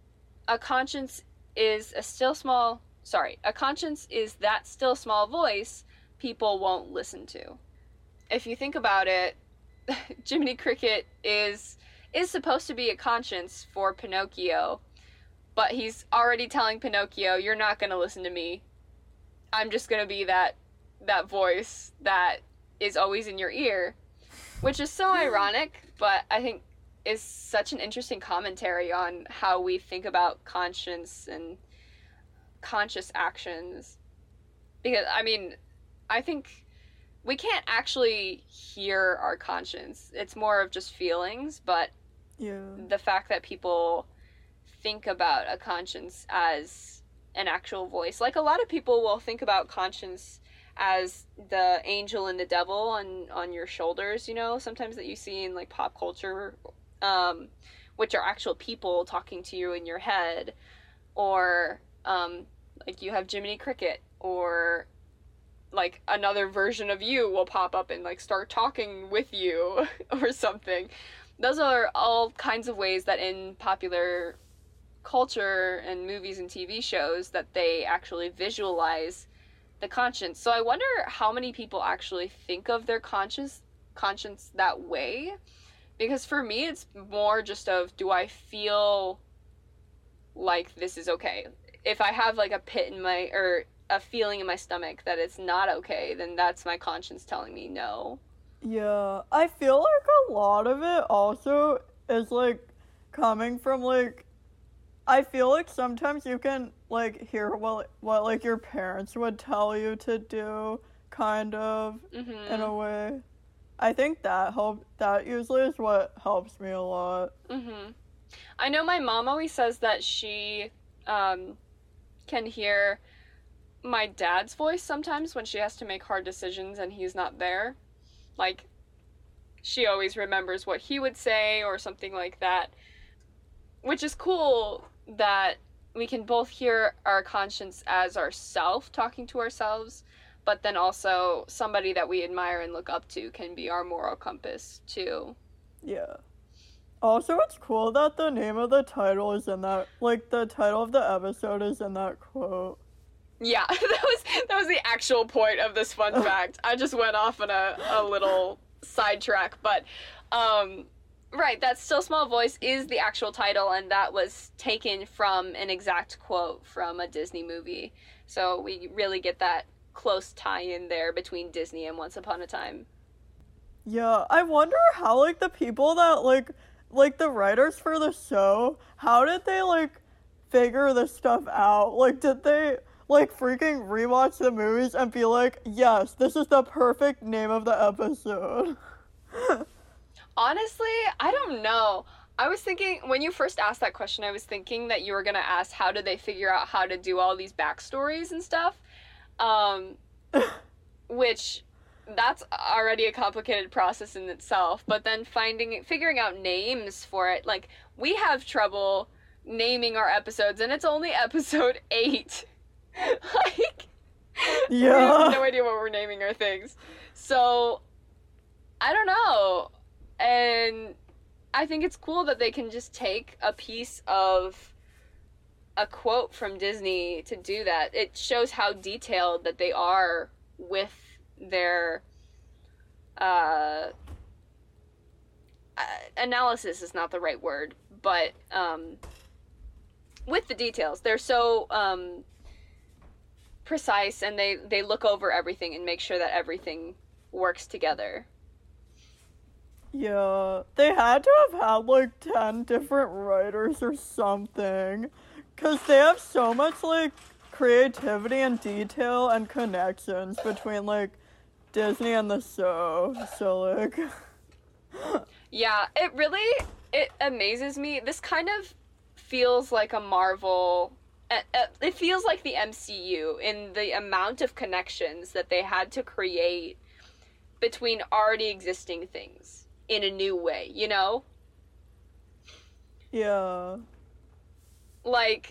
a conscience is a still small, sorry, a conscience is that still small voice people won't listen to. If you think about it, Jiminy Cricket is is supposed to be a conscience for Pinocchio, but he's already telling Pinocchio, you're not going to listen to me. I'm just going to be that that voice that is always in your ear, which is so ironic, but I think is such an interesting commentary on how we think about conscience and conscious actions. Because, I mean, I think we can't actually hear our conscience. It's more of just feelings, but
yeah.
The fact that people think about a conscience as an actual voice. Like, a lot of people will think about conscience as the angel and the devil on, on your shoulders, you know, sometimes that you see in, like, pop culture, um, which are actual people talking to you in your head. Or, um, like, you have Jiminy Cricket, or, like, another version of you will pop up and, like, start talking with you or something. Those are all kinds of ways that in popular culture and movies and T V shows that they actually visualize the conscience. So I wonder how many people actually think of their conscience conscience that way. Because for me, it's more just of, do I feel like this is okay? If I have, like, a pit in my, or a feeling in my stomach that it's not okay, then that's my conscience telling me no.
Yeah, I feel like a lot of it also is, like, coming from, like, I feel like sometimes you can, like, hear what, what like, your parents would tell you to do, kind of,
mm-hmm.
in a way. I think that help, that usually is what helps me a lot.
Mm-hmm. I know my mom always says that she, um, can hear my dad's voice sometimes when she has to make hard decisions and he's not there. Like, she always remembers what he would say or something like that, which is cool that we can both hear our conscience as ourself talking to ourselves, but then also somebody that we admire and look up to can be our moral compass too.
Yeah. Also, it's cool that the name of the title is in that, like, the title of the episode is in that quote.
Yeah, that was that was the actual point of this fun fact. I just went off on a, a little sidetrack, but um, right, that Still Small Voice is the actual title, and that was taken from an exact quote from a Disney movie. So we really get that close tie-in there between Disney and Once Upon a Time.
Yeah, I wonder how, like, the people that, like, like, the writers for the show, how did they, like, figure this stuff out? Like, did they, like, freaking rewatch the movies and be like, yes, this is the perfect name of the episode?
Honestly, I don't know. I was thinking, when you first asked that question, I was thinking that you were going to ask how did they figure out how to do all these backstories and stuff. Um, which, that's already a complicated process in itself. But then finding, figuring out names for it, like, we have trouble naming our episodes, and it's only episode eight. Like,
yeah.
We have no idea what we're naming our things. So, I don't know. And I think it's cool that they can just take a piece of a quote from Disney to do that. It shows how detailed that they are with their uh, uh, analysis is not the right word, but um, with the details. They're so um, precise, and they, they look over everything and make sure that everything works together.
Yeah, they had to have had, like, ten different writers or something, because they have so much, like, creativity and detail and connections between, like, Disney and the show, so, like...
Yeah, it really, it amazes me. This kind of feels like a Marvel... It feels like the M C U in the amount of connections that they had to create between already existing things in a new way, you know?
Yeah.
like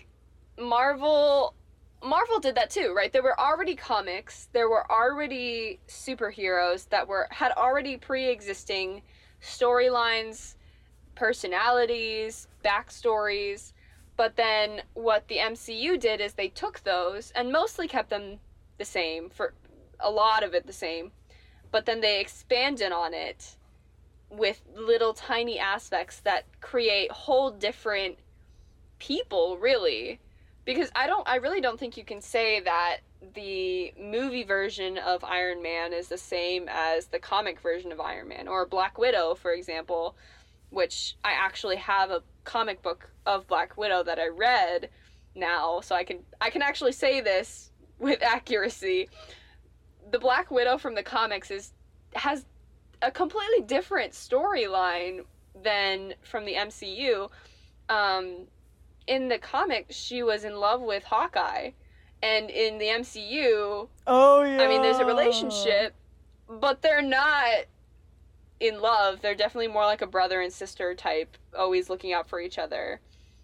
Marvel Marvel did that too, right? There were already comics, there were already superheroes that were had already pre-existing storylines, personalities, backstories. But then what the M C U did is they took those and mostly kept them the same, for a lot of it the same. But then they expanded on it with little tiny aspects that create whole different people, really. Because I don't I really don't think you can say that the movie version of Iron Man is the same as the comic version of Iron Man, or Black Widow, for example, which I actually have a comic book of Black Widow that I read now, so I can I can actually say this with accuracy. The Black Widow from the comics is has a completely different storyline than from the M C U. Um, in the comic, she was in love with Hawkeye, and in the M C U,
oh yeah,
I mean, there's a relationship, but they're not in love. They're definitely more like a brother and sister type, always looking out for each other.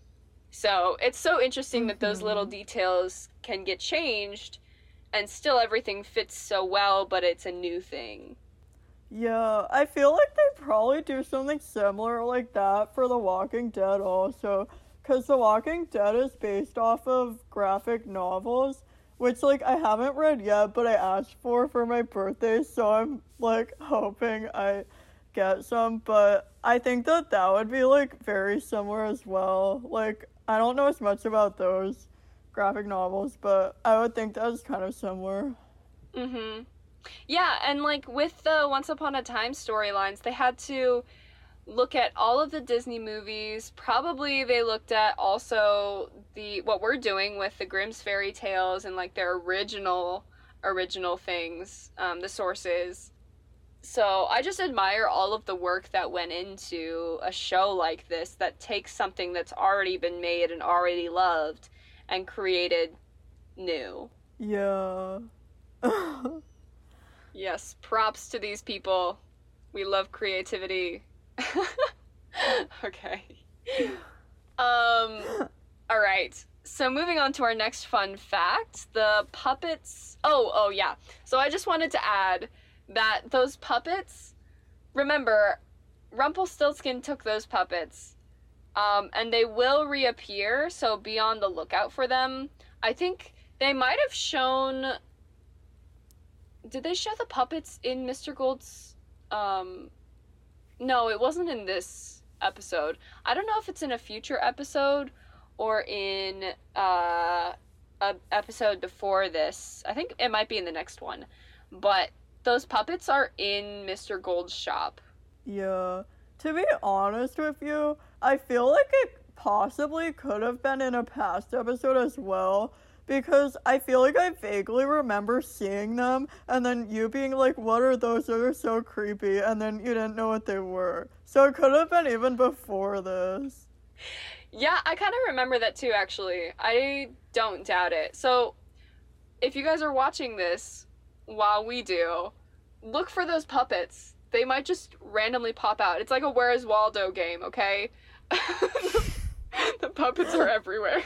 So it's so interesting mm-hmm. that those little details can get changed, and still everything fits so well, but it's a new thing.
Yeah, I feel like they probably do something similar like that for The Walking Dead also, because The Walking Dead is based off of graphic novels, which, like, I haven't read yet, but I asked for for my birthday, so I'm, like, hoping I get some, but I think that that would be, like, very similar as well. Like, I don't know as much about those graphic novels, but I would think that's kind of similar.
Mm-hmm. Yeah, and, like, with the Once Upon a Time storylines, they had to look at all of the Disney movies. Probably they looked at also the what we're doing with the Grimm's fairy tales and, like, their original, original things, um, the sources. So I just admire all of the work that went into a show like this that takes something that's already been made and already loved and created new.
Yeah.
Yes, props to these people. We love creativity. Okay. Um, all right. So moving on to our next fun fact, the puppets. Oh, oh yeah. So I just wanted to add that those puppets, remember, Rumpelstiltskin took those puppets, um, and they will reappear, so be on the lookout for them. I think they might have shown... Did they show the puppets in Mister Gold's... Um... No, it wasn't in this episode. I don't know if it's in a future episode or in uh, a episode before this. I think it might be in the next one. But those puppets are in Mister Gold's shop.
Yeah. To be honest with you, I feel like it possibly could have been in a past episode as well, because I feel like I vaguely remember seeing them, and then you being like, what are those? Those are so creepy, and then you didn't know what they were. So it could have been even before this.
Yeah, I kind of remember that too, actually. I don't doubt it. So, if you guys are watching this while we do, look for those puppets. They might just randomly pop out. It's like a Where's Waldo game, okay? The puppets are everywhere.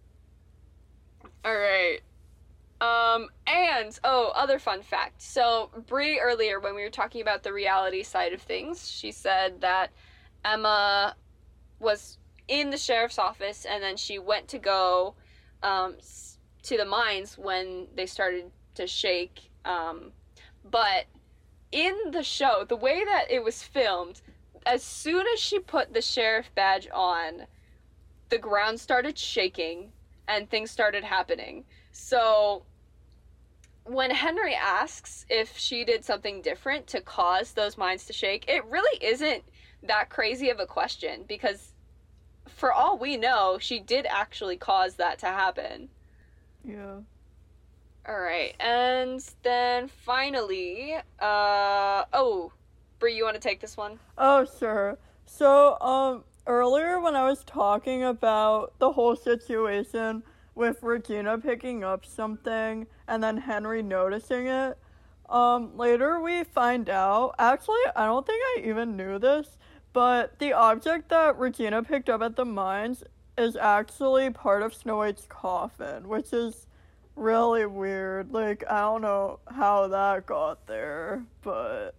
All right. Um, and, oh, other fun fact. So, Brie earlier, when we were talking about the reality side of things, she said that Emma was in the sheriff's office, and then she went to go um, to the mines when they started to shake. Um, but in the show, the way that it was filmed, as soon as she put the sheriff badge on, the ground started shaking, and things started happening. So when Henry asks if she did something different to cause those mines to shake, it really isn't that crazy of a question, because for all we know, she did actually cause that to happen.
Yeah.
All right, and then finally, uh, oh, Brie, you want to take this one?
Oh, sure. So, um, earlier when I was talking about the whole situation with Regina picking up something and then Henry noticing it, um, later we find out, actually, I don't think I even knew this, but the object that Regina picked up at the mines is actually part of Snow White's coffin, which is really weird. Like, I don't know how that got there, but...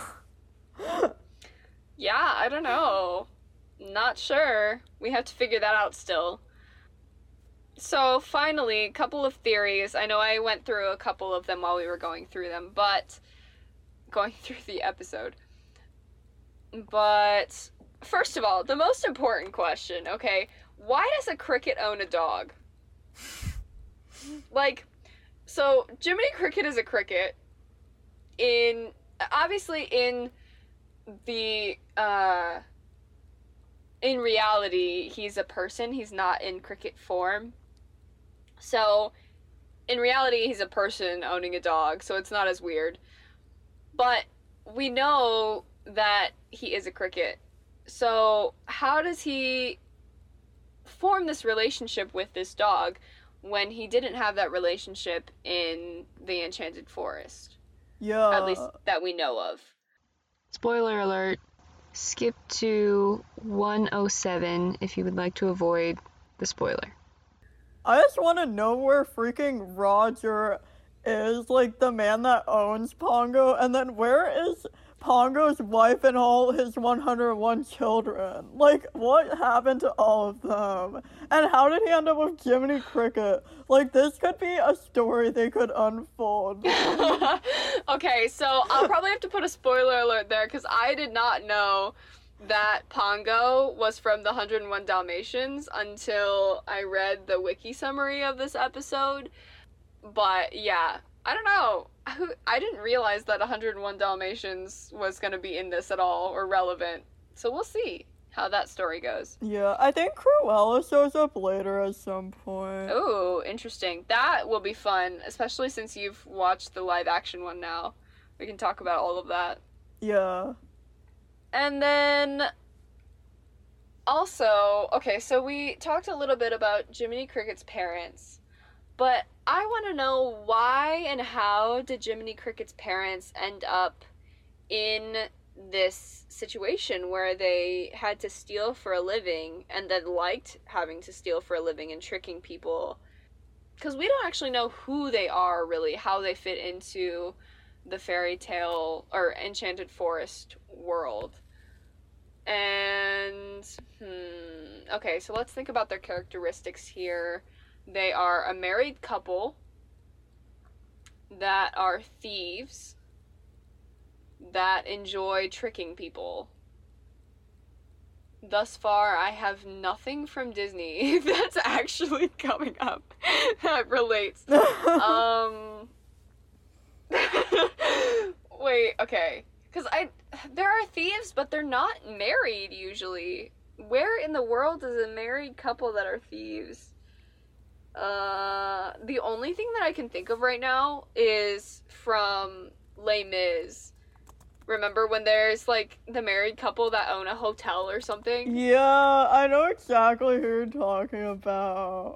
Yeah, I don't know. Not sure. We have to figure that out still. So, finally, a couple of theories. I know I went through a couple of them while we were going through them, but... Going through the episode. But, first of all, the most important question, okay? Why does a cricket own a dog? Like, so, Jiminy Cricket is a cricket. In... Obviously, in the, uh... in reality, he's a person. He's not in cricket form. So, in reality, he's a person owning a dog, so it's not as weird. But we know that he is a cricket. So, how does he form this relationship with this dog when he didn't have that relationship in the Enchanted Forest?
Yeah.
At least that we know of.
Spoiler alert. Skip to one oh seven if you would like to avoid the spoiler.
I just want to know where freaking Roger is, like, the man that owns Pongo, and then where is Pongo's wife and all his one hundred one children? Like, what happened to all of them? And how did he end up with Jiminy Cricket? Like, this could be a story they could unfold.
Okay, so I'll probably have to put a spoiler alert there, because I did not know that Pongo was from the one hundred one Dalmatians until I read the wiki summary of this episode. But yeah, I don't know. I didn't realize that one hundred one Dalmatians was going to be in this at all or relevant. So we'll see how that story goes.
Yeah, I think Cruella shows up later at some point.
Ooh, interesting. That will be fun, especially since you've watched the live action one now. We can talk about all of that.
Yeah.
And then also, okay, so we talked a little bit about Jiminy Cricket's parents, but I want to know why and how did Jiminy Cricket's parents end up in this situation where they had to steal for a living and then liked having to steal for a living and tricking people? Because we don't actually know who they are, really, how they fit into the fairy tale or Enchanted Forest world. And, hmm, okay, so let's think about their characteristics here. They are a married couple that are thieves that enjoy tricking people. Thus far, I have nothing from Disney that's actually coming up that relates. um, wait, okay. Because I, there are thieves, but they're not married, usually. Where in the world is a married couple that are thieves? Uh, the only thing that I can think of right now is from Les Mis. Remember when there's, like, the married couple that own a hotel or something?
Yeah, I know exactly who you're talking about.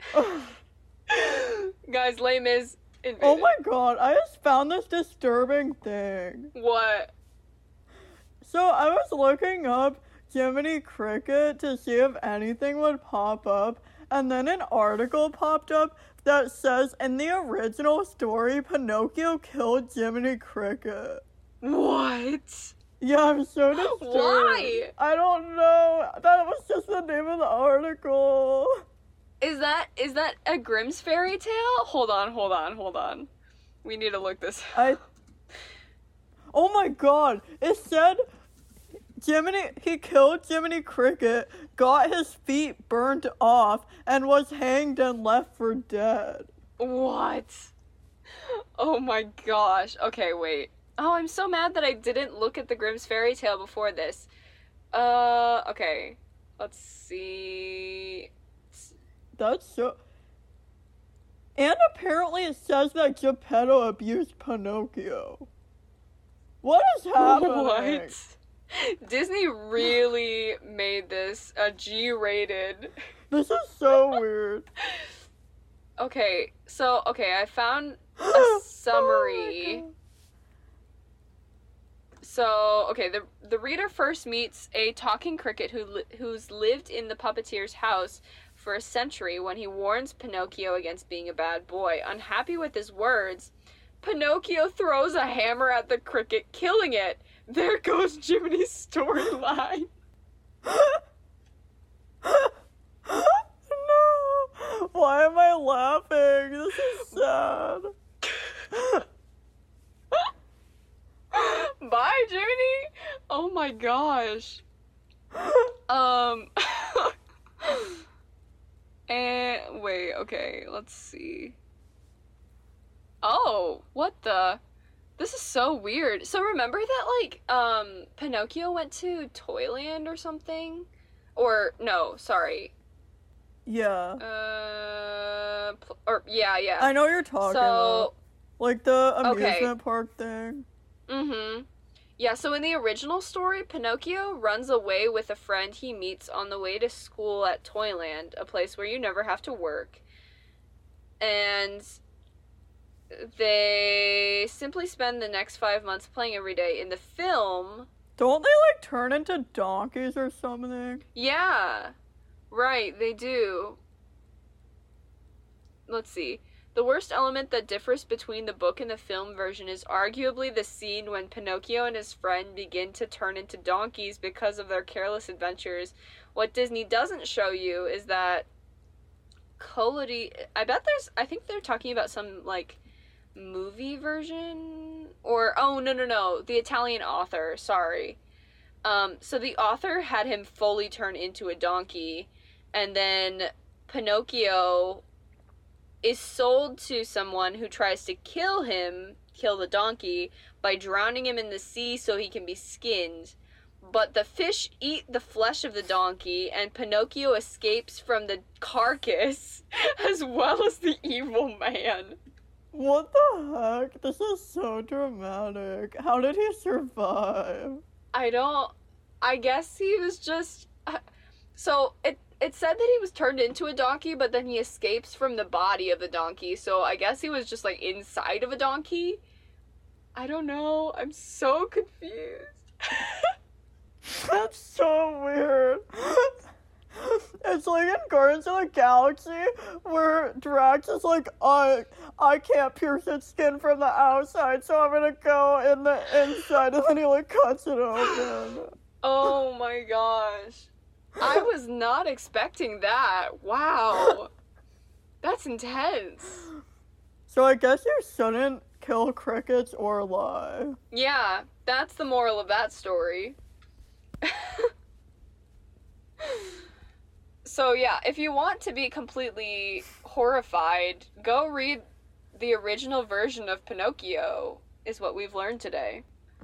Guys, Les Mis invaded.
Oh my god, I just found this disturbing thing.
What?
So I was looking up Jiminy Cricket to see if anything would pop up, and then an article popped up that says, in the original story, Pinocchio killed Jiminy Cricket.
What?
Yeah, I'm so disturbed.
Why?
I don't know. That was just the name of the article.
Is that is that a Grimm's fairy tale? Hold on, hold on, hold on. We need to look this up.
I. Oh my god! It said Jiminy. He killed Jiminy Cricket, got his feet burnt off, and was hanged and left for dead.
What? Oh my gosh. Okay, wait. Oh, I'm so mad that I didn't look at the Grimm's fairy tale before this. Uh, okay. Let's see.
That's so... And apparently it says that Geppetto abused Pinocchio. What is happening?
What? Disney really made this a G-rated.
This is so weird.
Okay, so, okay, I found a summary.
Oh,
so, okay, the the reader first meets a talking cricket who li- who's lived in the puppeteer's house for a century when he warns Pinocchio against being a bad boy. Unhappy with his words, Pinocchio throws a hammer at the cricket, killing it. There goes Jiminy's storyline.
No! Why am I laughing? This is sad.
Bye, Jiminy! Oh my gosh. Um... and... Wait, okay, let's see. Oh, what the... This is so weird. So remember that, like, um, Pinocchio went to Toyland or something? Or, no, sorry.
Yeah.
Uh, pl- or, yeah, yeah.
I know what you're talking
So,
about. Like the amusement
okay.
park thing.
mm-hmm. Yeah, so in the original story, Pinocchio runs away with a friend he meets on the way to school at Toyland, a place where you never have to work. And they simply spend the next five months playing every day. In the film...
Don't they, like, turn into donkeys or something?
Yeah, right, they do. Let's see. The worst element that differs between the book and the film version is arguably the scene when Pinocchio and his friend begin to turn into donkeys because of their careless adventures. What Disney doesn't show you is that Collodi... I bet there's... I think they're talking about some, like, movie version? Or... Oh, no, no, no. The Italian author. Sorry. Um, so the author had him fully turn into a donkey, and then Pinocchio is sold to someone who tries to kill him, kill the donkey, by drowning him in the sea so he can be skinned. But the fish eat the flesh of the donkey, and Pinocchio escapes from the carcass, as well as the evil man.
What the heck? This is so dramatic. How did he survive?
I don't... I guess he was just... Uh, so, it it said that he was turned into a donkey, but then he escapes from the body of the donkey, so I guess he was just, like, inside of a donkey? I don't know. I'm so confused.
That's so weird. It's like in Guardians of the Galaxy, where Drax is like, I, I can't pierce its skin from the outside, so I'm gonna go in the inside, and then he like cuts it open.
Oh my gosh. I was not expecting that. Wow. That's intense.
So I guess you shouldn't kill crickets or lie.
Yeah, that's the moral of that story. So yeah, if you want to be completely horrified, go read the original version of Pinocchio, is what we've learned today.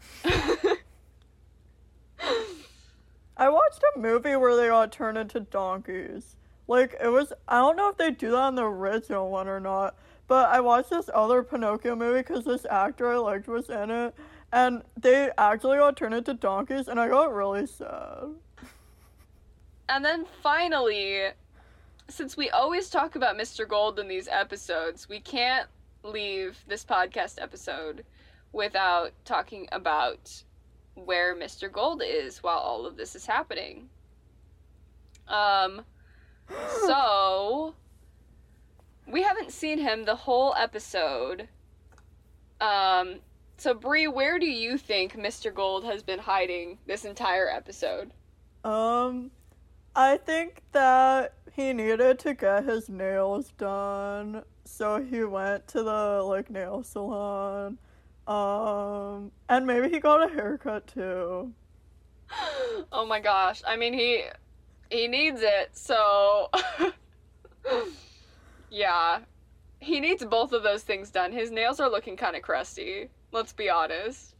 I watched a movie where they got turned into donkeys. Like, it was, I don't know if they do that in the original one or not, but I watched this other Pinocchio movie because this actor I liked was in it, and they actually got turned into donkeys, and I got really sad.
And then finally, since we always talk about Mister Gold in these episodes, we can't leave this podcast episode without talking about where Mister Gold is while all of this is happening. Um, so, we haven't seen him the whole episode. Um, so Bree, where do you think Mister Gold has been hiding this entire episode?
Um, I think that he needed to get his nails done, so he went to the, like, nail salon. Um, and maybe he got a haircut too.
Oh my gosh. I mean, he he needs it, so yeah. He needs both of those things done. His nails are looking kind of crusty. Let's be honest.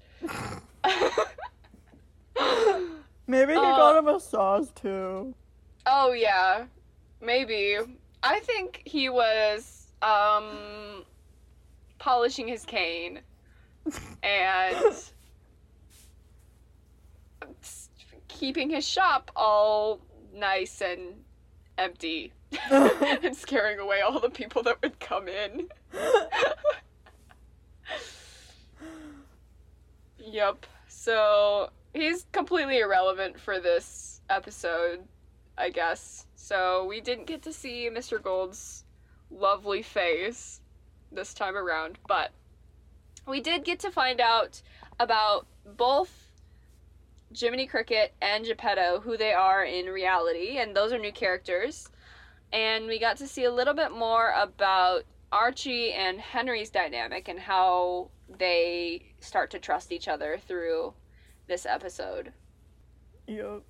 Maybe he
Uh,
got a massage too.
Oh yeah. Maybe. I think he was um polishing his cane and keeping his shop all nice and empty and scaring away all the people that would come in. Yep. So he's completely irrelevant for this episode. I guess. So we didn't get to see Mister Gold's lovely face this time around, but we did get to find out about both Jiminy Cricket and Geppetto, who they are in reality, and those are new characters. And we got to see a little bit more about Archie and Henry's dynamic and how they start to trust each other through this episode.
Yup.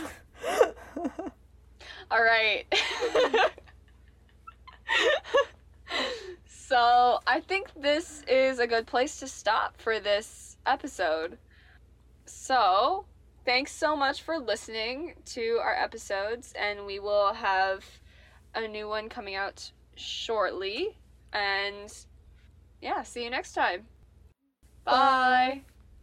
All right. So I think this is a good place to stop for this episode. So thanks so much for listening to our episodes, and we will have a new one coming out shortly. And yeah, see you next time. Bye. Bye.